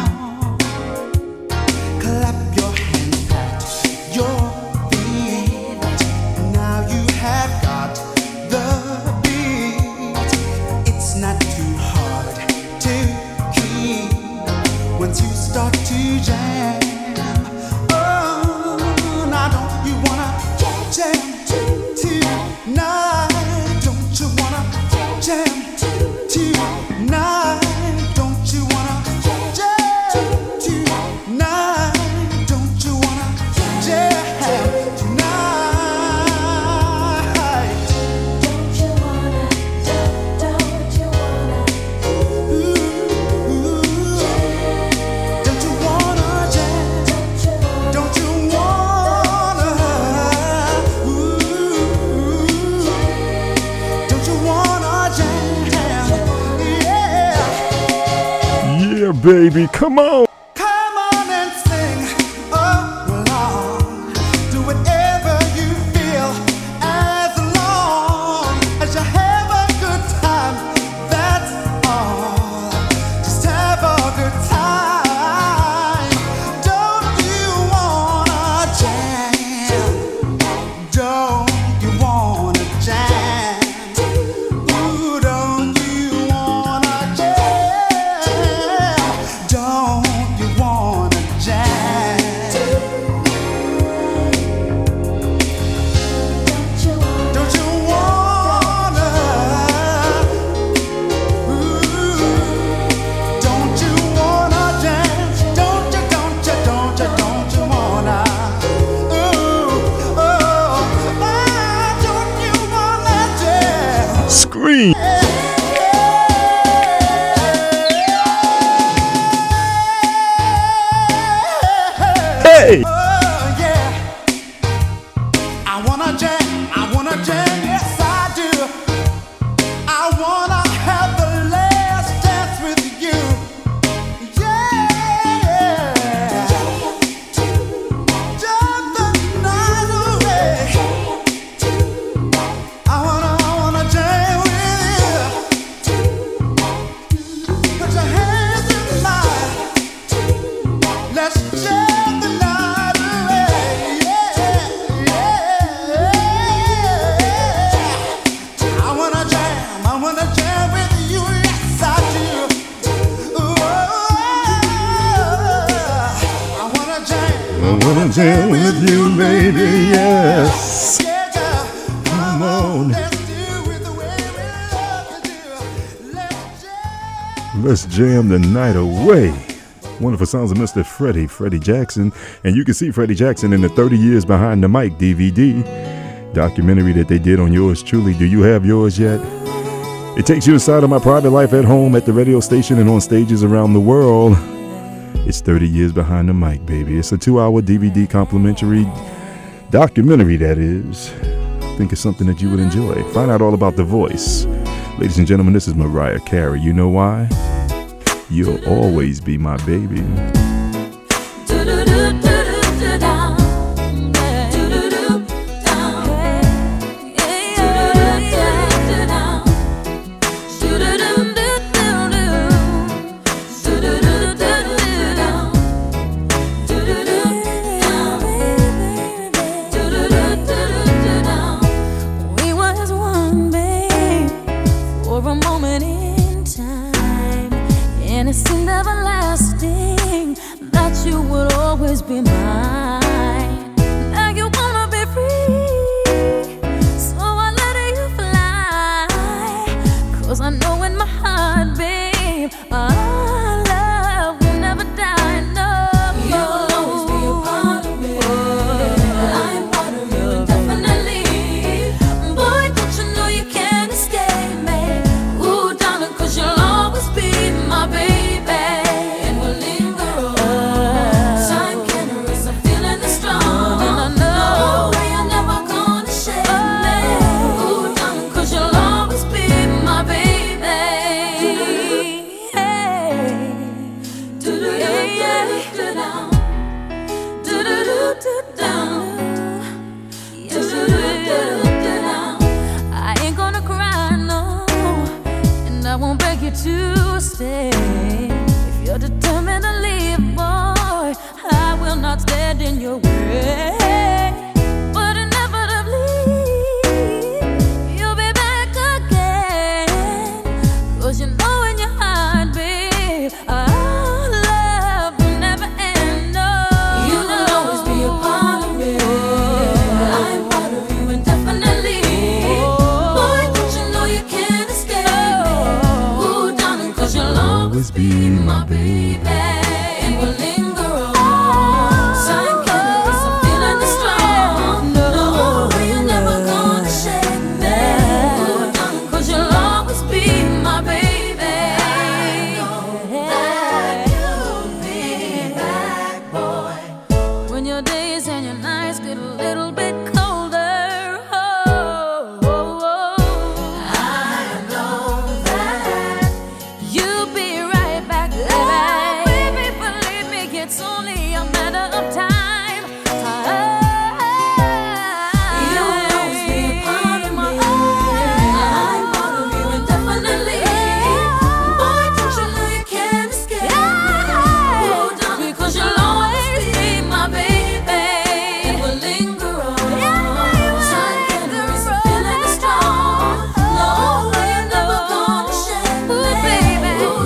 Clap your hands, pat your feet. Now you have got the beat. It's not too hard to keep once you start to jam. Oh, now don't you wanna jam tonight? Don't you wanna jam tonight? Don't you wanna jam tonight? Don't you wanna jam tonight? Don't you wanna, don't you wanna, ooh, ooh. Don't you wanna jam? Don't you wanna, ooh, don't you wanna jam? Yeah. Yeah, baby, come on. Come on and sing along. Do whatever you feel, as long as you have a good time. That's all. Just have a good time. Don't you wanna jam? Don't you wanna jam? Ooh, don't you wanna jam? Don't you wanna jam? Don't you wanna? Ooh, don't you wanna jam? Don't you, don't you, don't you, don't you wanna? Ooh, oh, ah, don't you wanna jam? Scream. Hey. Oh yeah, I wanna jam, I wanna jam, yes I do. I wanna have the last dance with you. Yeah, jam the night away. I wanna, I wanna jam with you. Put your hands in mine. Let's jam the night away. Yeah, yeah. I wanna jam, I wanna jam with you. Yes, I do. Ooh, I wanna jam. I wanna jam with you, baby, yes. Yeah, girl. Come on. Let's do it the way we love to do. Let's jam. Let's jam the night away. Wonderful sounds of Mister Freddie, Freddie Jackson. And you can see Freddie Jackson in the thirty Years Behind the Mic D V D documentary that they did on yours truly. Do you have yours yet? It takes you inside of my private life at home, at the radio station, and on stages around the world. It's thirty Years Behind the Mic, baby. It's a two-hour D V D complimentary documentary, that is. I think it's something that you would enjoy. Find out all about The Voice. Ladies and gentlemen, this is Mariah Carey. You know why? You'll always be my baby. We was one, babe, for a moment in time, and it seemed everlasting.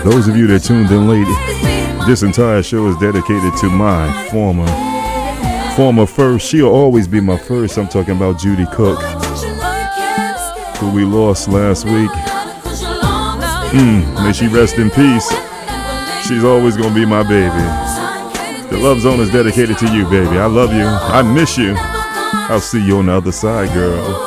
Those of you that tuned in late, this entire show is dedicated to my former, former first. She'll always be my first. I'm talking about Judy Cook, who we lost last week. Mm, may she rest in peace. She's always gonna be my baby. The Love Zone is dedicated to you, baby. I love you. I miss you. I'll see you on the other side, girl.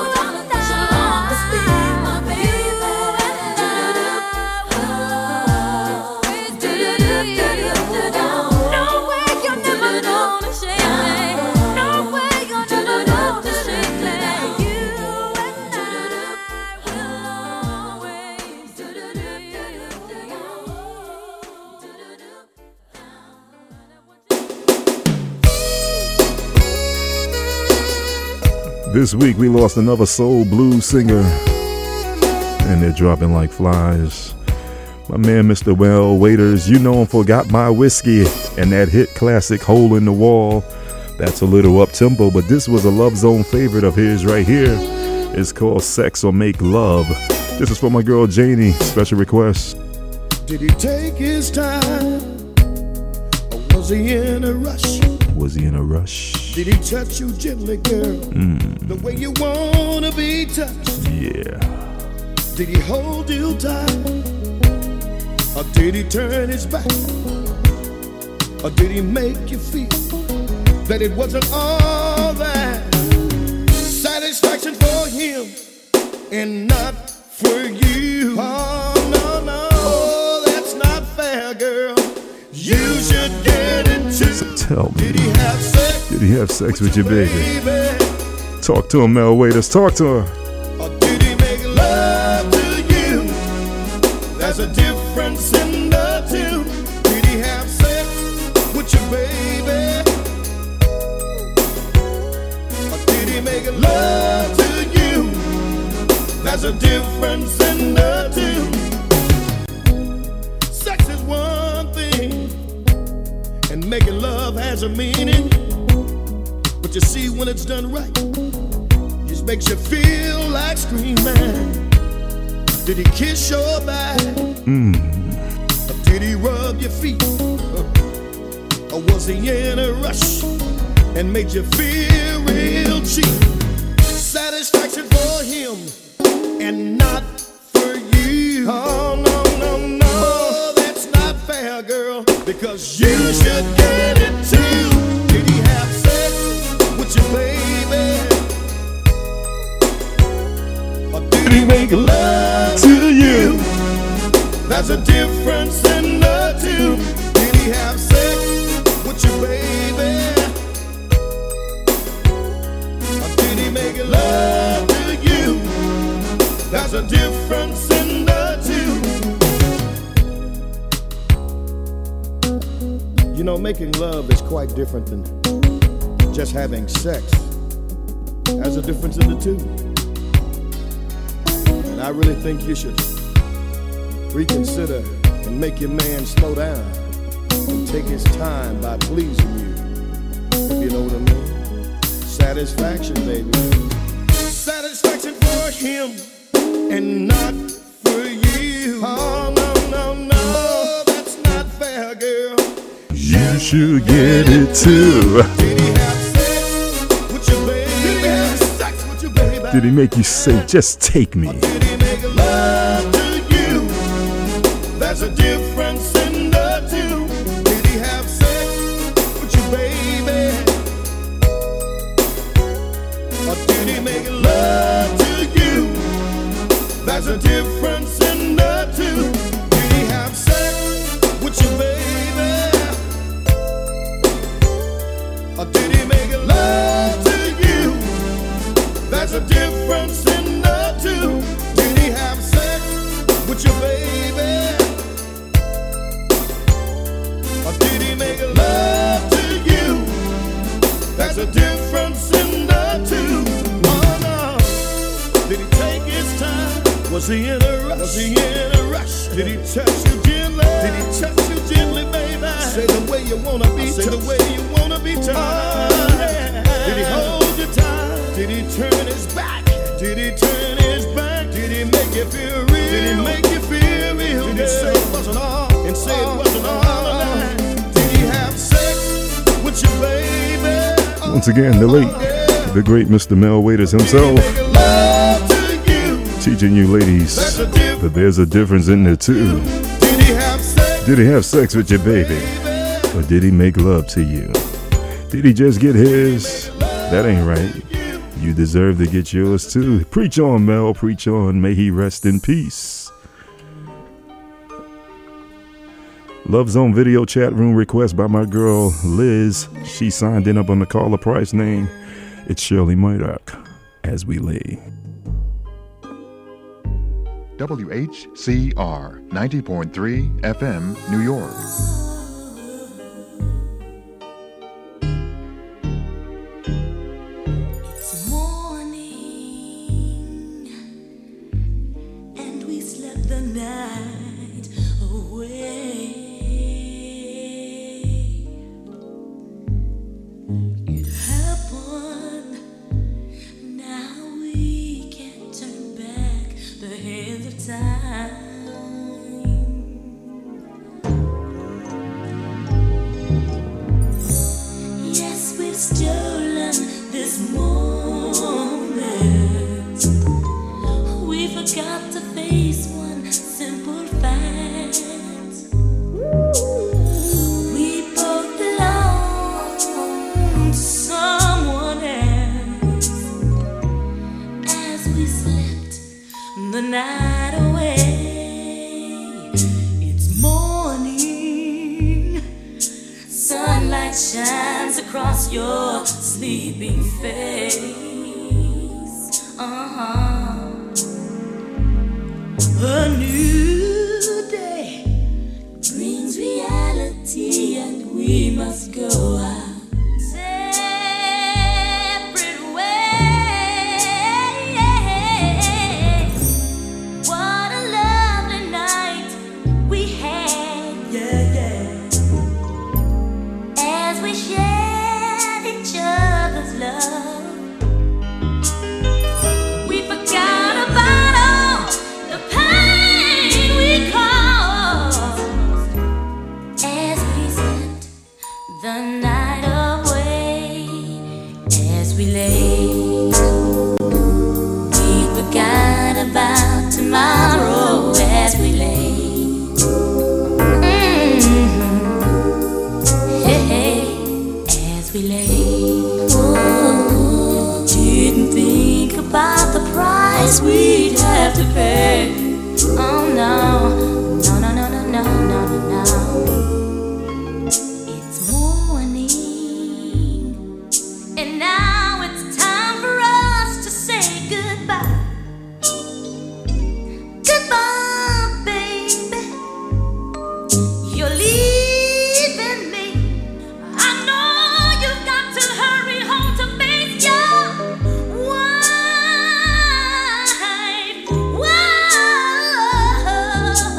This week we lost another soul blues singer, and they're dropping like flies. My man Mister Well Waiters, you know him for Got My Whiskey and that hit classic Hole in the Wall. That's a little up-tempo, but this was a Love Zone favorite of his right here. It's called Sex or Make Love. This is for my girl Janie, special request. Did he take his time, or was he in a rush? Was he in a rush? Did he touch you gently, girl? Mm. The way you wanna be touched? Yeah. Did he hold you tight? Or did he turn his back? Or did he make you feel that it wasn't all that? Satisfaction for him and not for you. Oh, no, no. Oh, that's not fair, girl. You should get it too. So tell me, did he have sex? Did he have sex with, with your baby? baby? Talk to him, Mel Waiters. Talk to her. Or did he make love to you? There's a difference in the two. Did he have sex with your baby? Or did he make love to you? There's a difference in the two. Sex is one thing, and making love has a meaning. But you see, when it's done right, it just makes you feel like screaming. Did he kiss your back? Mm. Or did he rub your feet? Or was he in a rush and made you feel real cheap? Satisfaction for him and not for you. Oh, no, no, no, that's not fair, girl, because you should get it too. Did he have sex with your baby? Or did he make love to you? There's a difference in the two. Did he have sex with your baby? Or did he make love to you? There's a difference in the two. You know, making love is quite different than just having sex. There's a difference in the two. And I really think you should reconsider and make your man slow down and take his time by pleasing you. If you know what I mean. Satisfaction, baby. Satisfaction for him and not for you. Oh, no, no, no, that's not fair, girl. You should get it too. Did he have sex with your baby? Did he have sex with your baby? Did he make you say, just take me? Or did he make love to you? There's a difference in the two. Did he have sex with your baby? Or did he make love to you? There's a difference in the two. Did he have sex with your baby? Or did he make love to you? There's a difference in the two. Did he have sex with your baby? Or did he make love to you? There's a difference in the two. Oh no. Did he take his time? Was he in a rush? Was he in a rush? Did he touch you gently? Did he touch you gently, baby? Say the way you wanna be. Say the way you wanna be touched. Oh, yeah. Did he hold you tight? Did he turn his back? Did he turn his back? Did he make you feel real? Did he make you feel real? Did he say it wasn't all say it wasn't all night. Did he have sex with your baby? Once again, the late, the great Mister Mel Waiters himself, teaching you ladies that there's a difference in the two. Did he have sex? Did he have sex with your baby? Or did he make love to you? Did he just get his? That ain't right. You deserve to get yours too. Preach on, Mel, preach on. May he rest in peace. Love Zone video chat room request by my girl Liz. She signed in up on the caller price name. It's Shirley Murdoch. As we lay. W H C R ninety point three F M, New York. It's morning, and we slept the night away. It happened. Now we can't turn back the hands of time. Yes, we've stolen this moment. We forgot to face one simple fact. We both belong to someone else. As we slept the night away, it's morning. Sunlight shines across your sleeping face. Uh-huh. A new day brings reality, and we must go our separate ways. What a lovely night we had, yeah, yeah. As we shared each other's love, we forgot about all the pain we caused. As we slept the night away, as we lay, we forgot about tomorrow. As we lay, mm-hmm. Hey, hey, as we lay, ooh, didn't think about the price we'd have to pay. Oh no, no, no, no, no, no, no, no, no. It's morning, and now it's time for us to say goodbye. Goodbye, baby. You're leaving me. I know you've got to hurry home to face your wife. Whoa.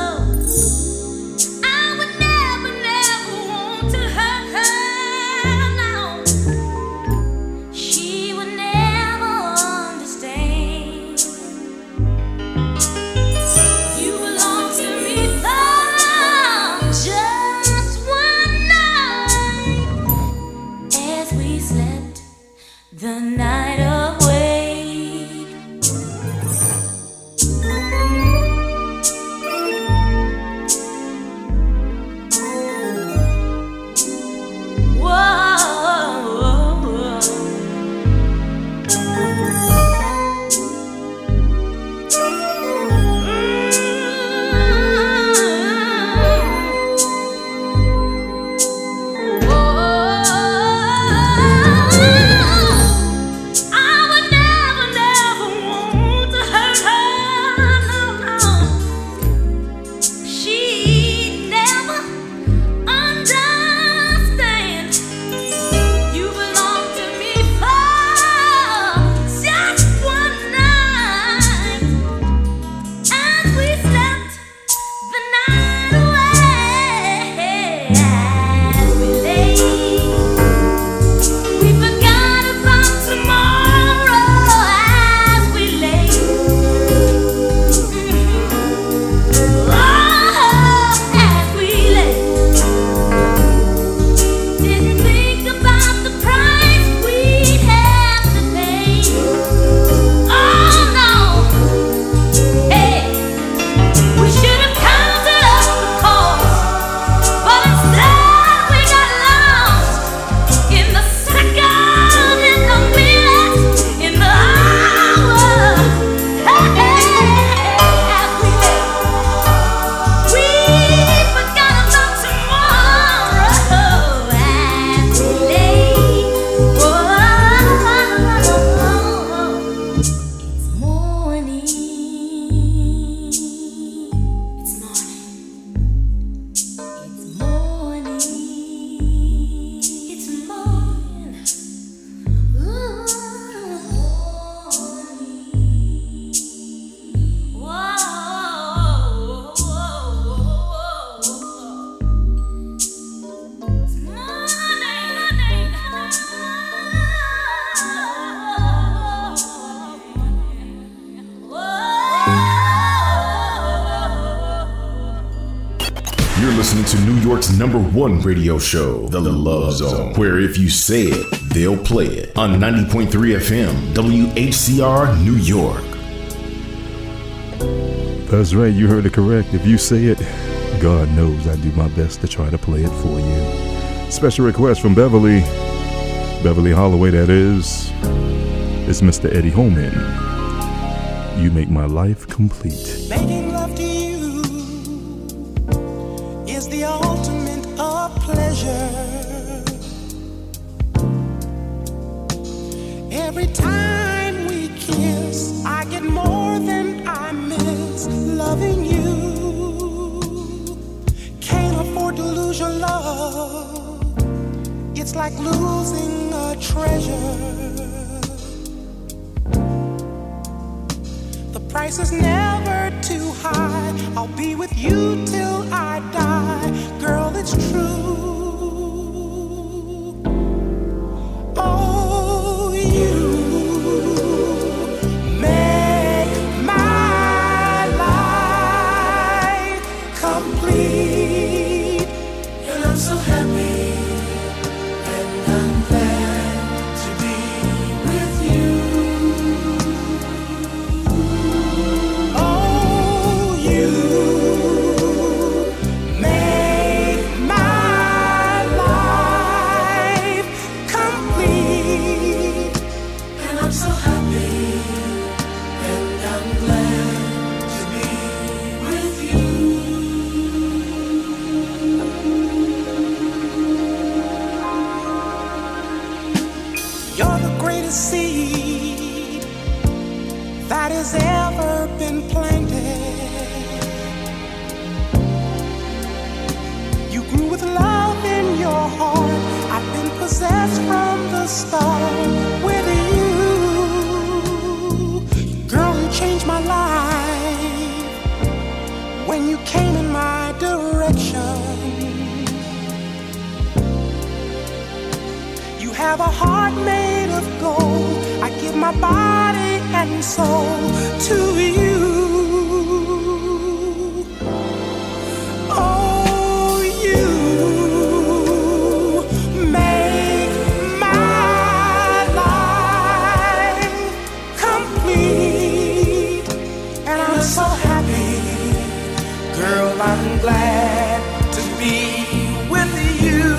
listening to New York's number one radio show, The Love Zone, where if you say it, they'll play it. On ninety point three F M, W H C R, New York. That's right, you heard it correct. If you say it, God knows I do my best to try to play it for you. Special request from Beverly. Beverly Holloway, that is. It's Mister Eddie Holman. You make my life complete. Making love to you is the ultimate of pleasure. Every time we kiss, I get more than I miss loving you. Can't afford to lose your love. It's like losing a treasure. The price is never too high. I'll be with you till I die. Girl, it's true. Oh, you make my life complete. And I'm so happy. And I'm glad to be with you. Seed that has ever been planted. You grew with love in your heart. I've been possessed from the start with you. Girl, you changed my life when you came in my direction. You have a heart made of gold. I give my body and soul to you. Oh, you make my life complete. And I'm so happy. Girl, I'm glad to be with you.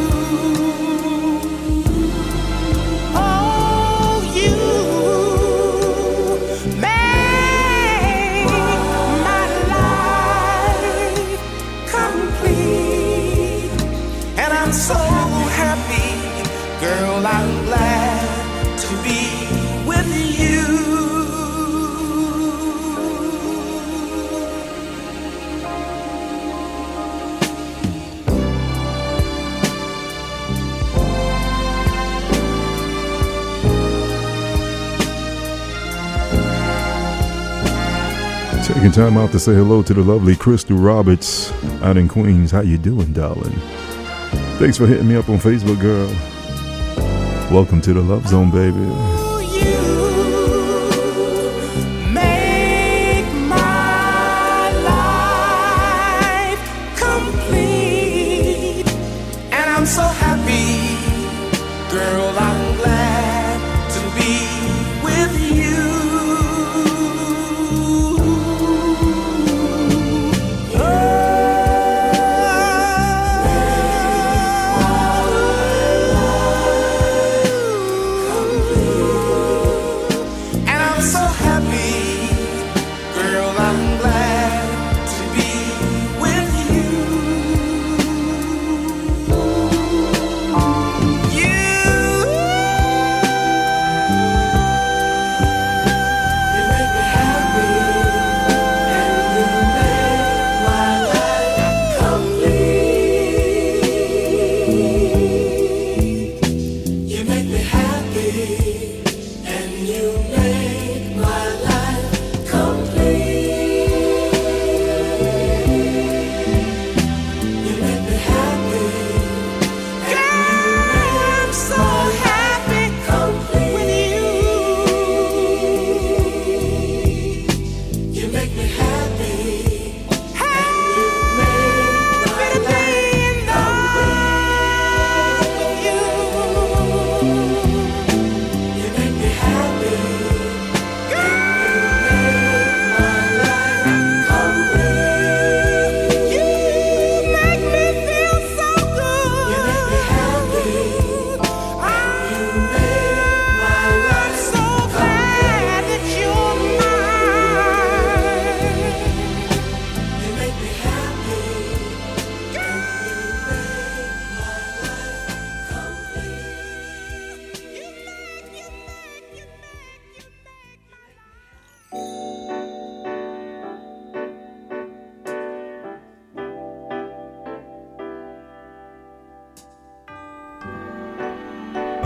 So happy, girl, I'm glad to be with you. Taking time out to say hello to the lovely Crystal Roberts out in Queens. How you doing, darling? Thanks for hitting me up on Facebook, girl. Welcome to the Love Zone, baby. Make my life complete. And I'm so happy, girl, I'm glad to be with you. Complete.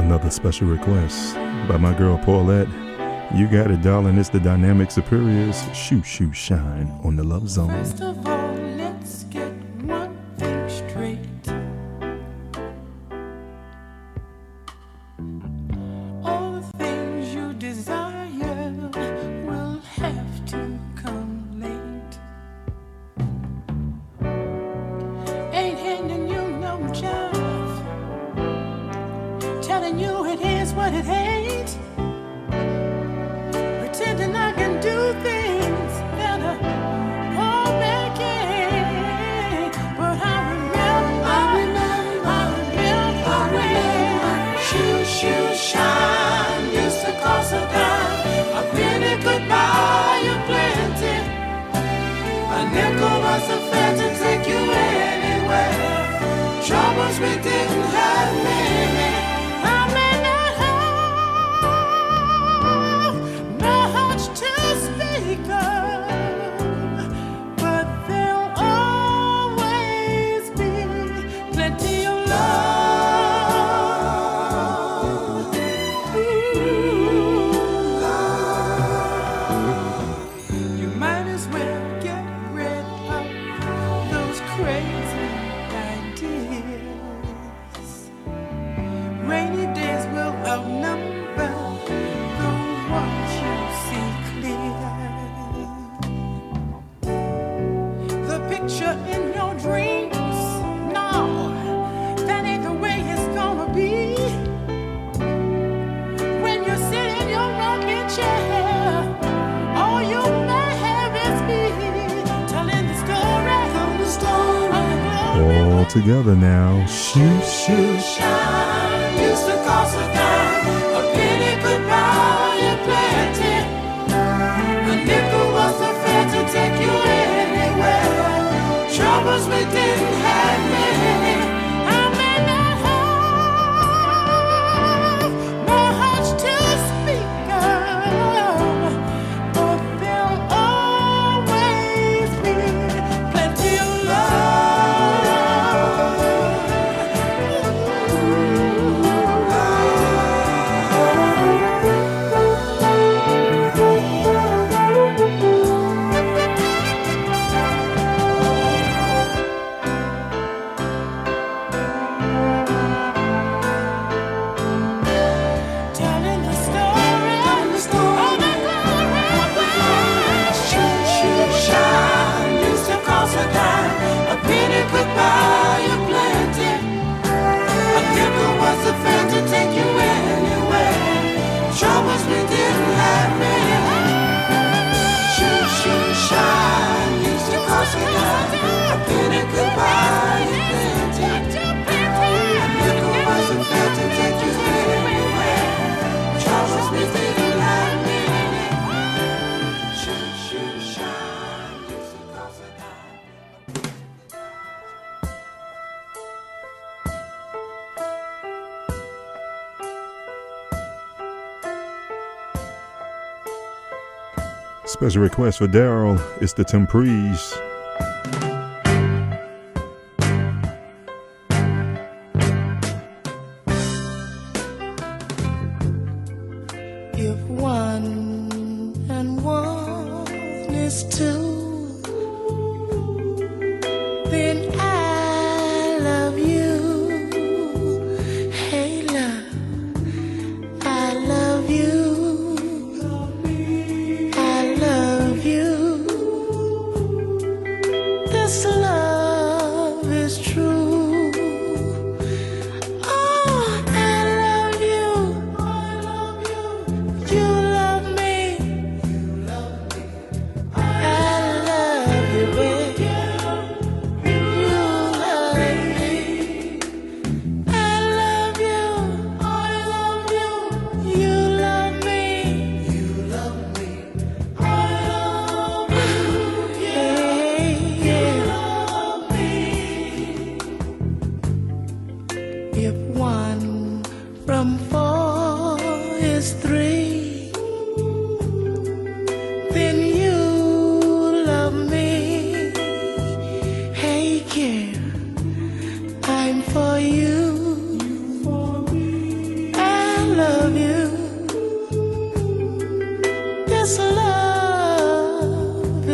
Another special request by my girl Paulette. You got it, darling. It's the Dynamic Superiors. Shoot, shoot, shine on the Love Zone. First of all, let's get one thing straight. All the things you desire will have to come late. Ain't handing you no job, telling you it is what it ain't. Pretending I can do things that a poor man can't. But I remember, I remember, I remember, I remember. Shoe, shoe, shine used to cost a dime. A penny could buy you plenty. A nickel was a fare to take you anywhere. Troubles we didn't have many. I may not have much to speak of, but there'll always be plenty of love. Ooh, love. You might as well get rid of those crazy ideas. Rainy days will outnumber the ones you see clear. The picture in your dreams, no, that ain't the way it's gonna be. When you sit in your rocking chair, all you may have is me telling the story, telling the story of the glory. All together now. Shoot, shoot. Shine used to cost a dime. A penny could buy you plenty. A nickel was a fare to take you anywhere. Troubles we didn't have many. I may not have much to speak of, but there'll always be plenty of love. Telling the story, telling the story of the glory of God. Shoot, shoot, shine used to cost a dime. A penny could buy you plenty. A nickel was a fare to take you anywhere. Troubles we didn't have many. Shoot, shoot, shine used to cost a dime. A penny could buy you plenty. A nickel was a fare to take you anywhere. Troubles we didn't have many. Shoot, shoot, shine used to cost a dime. Special request for Daryl. It's the Temprees. If one and one is two, then I love you. Hey, love, I love you. I love you. This love is true. Oh, I love you. You love me. I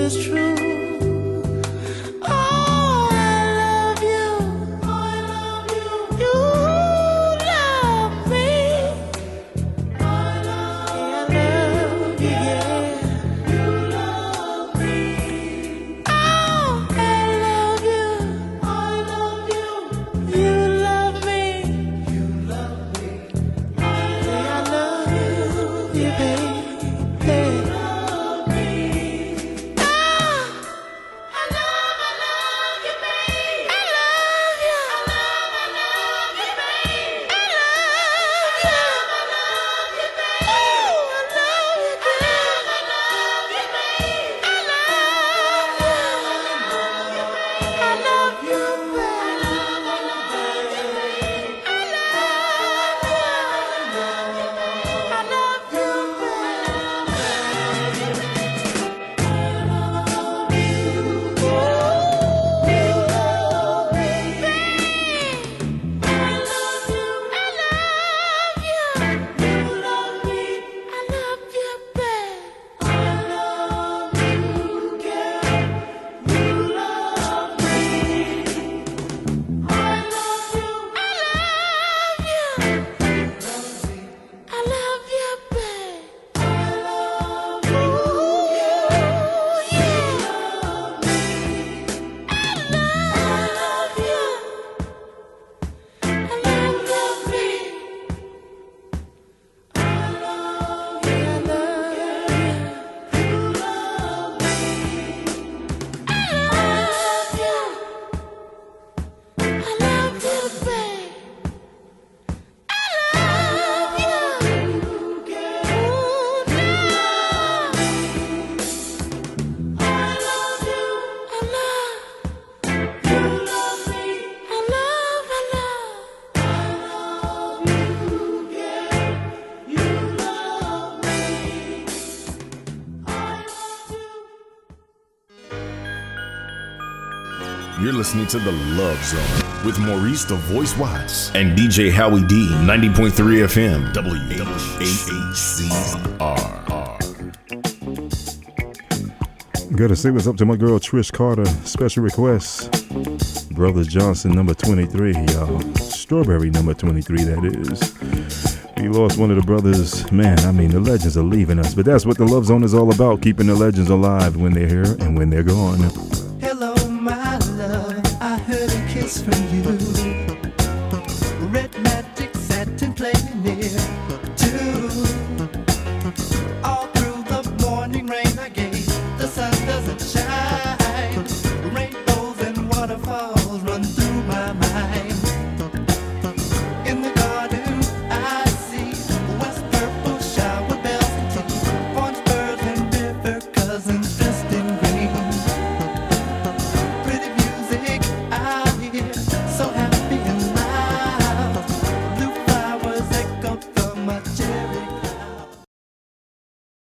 is true. Oh, I love you. I love you. You love me. I love you. Yeah. You love me. Oh, I love you. I love you. You love me. You love me. I love you, baby. You're listening to The Love Zone with Maurice the Voice Watts and D J Howie D, ninety point three F M, W H C R. Gotta say what's up to my girl Trish Carter. Special request. Brothers Johnson, number twenty-three, y'all. Strawberry, number twenty-three, that is. We lost one of the brothers. Man, I mean, the legends are leaving us. But that's what The Love Zone is all about, keeping the legends alive when they're here and when they're gone. Hello, my love. I heard a kiss from you.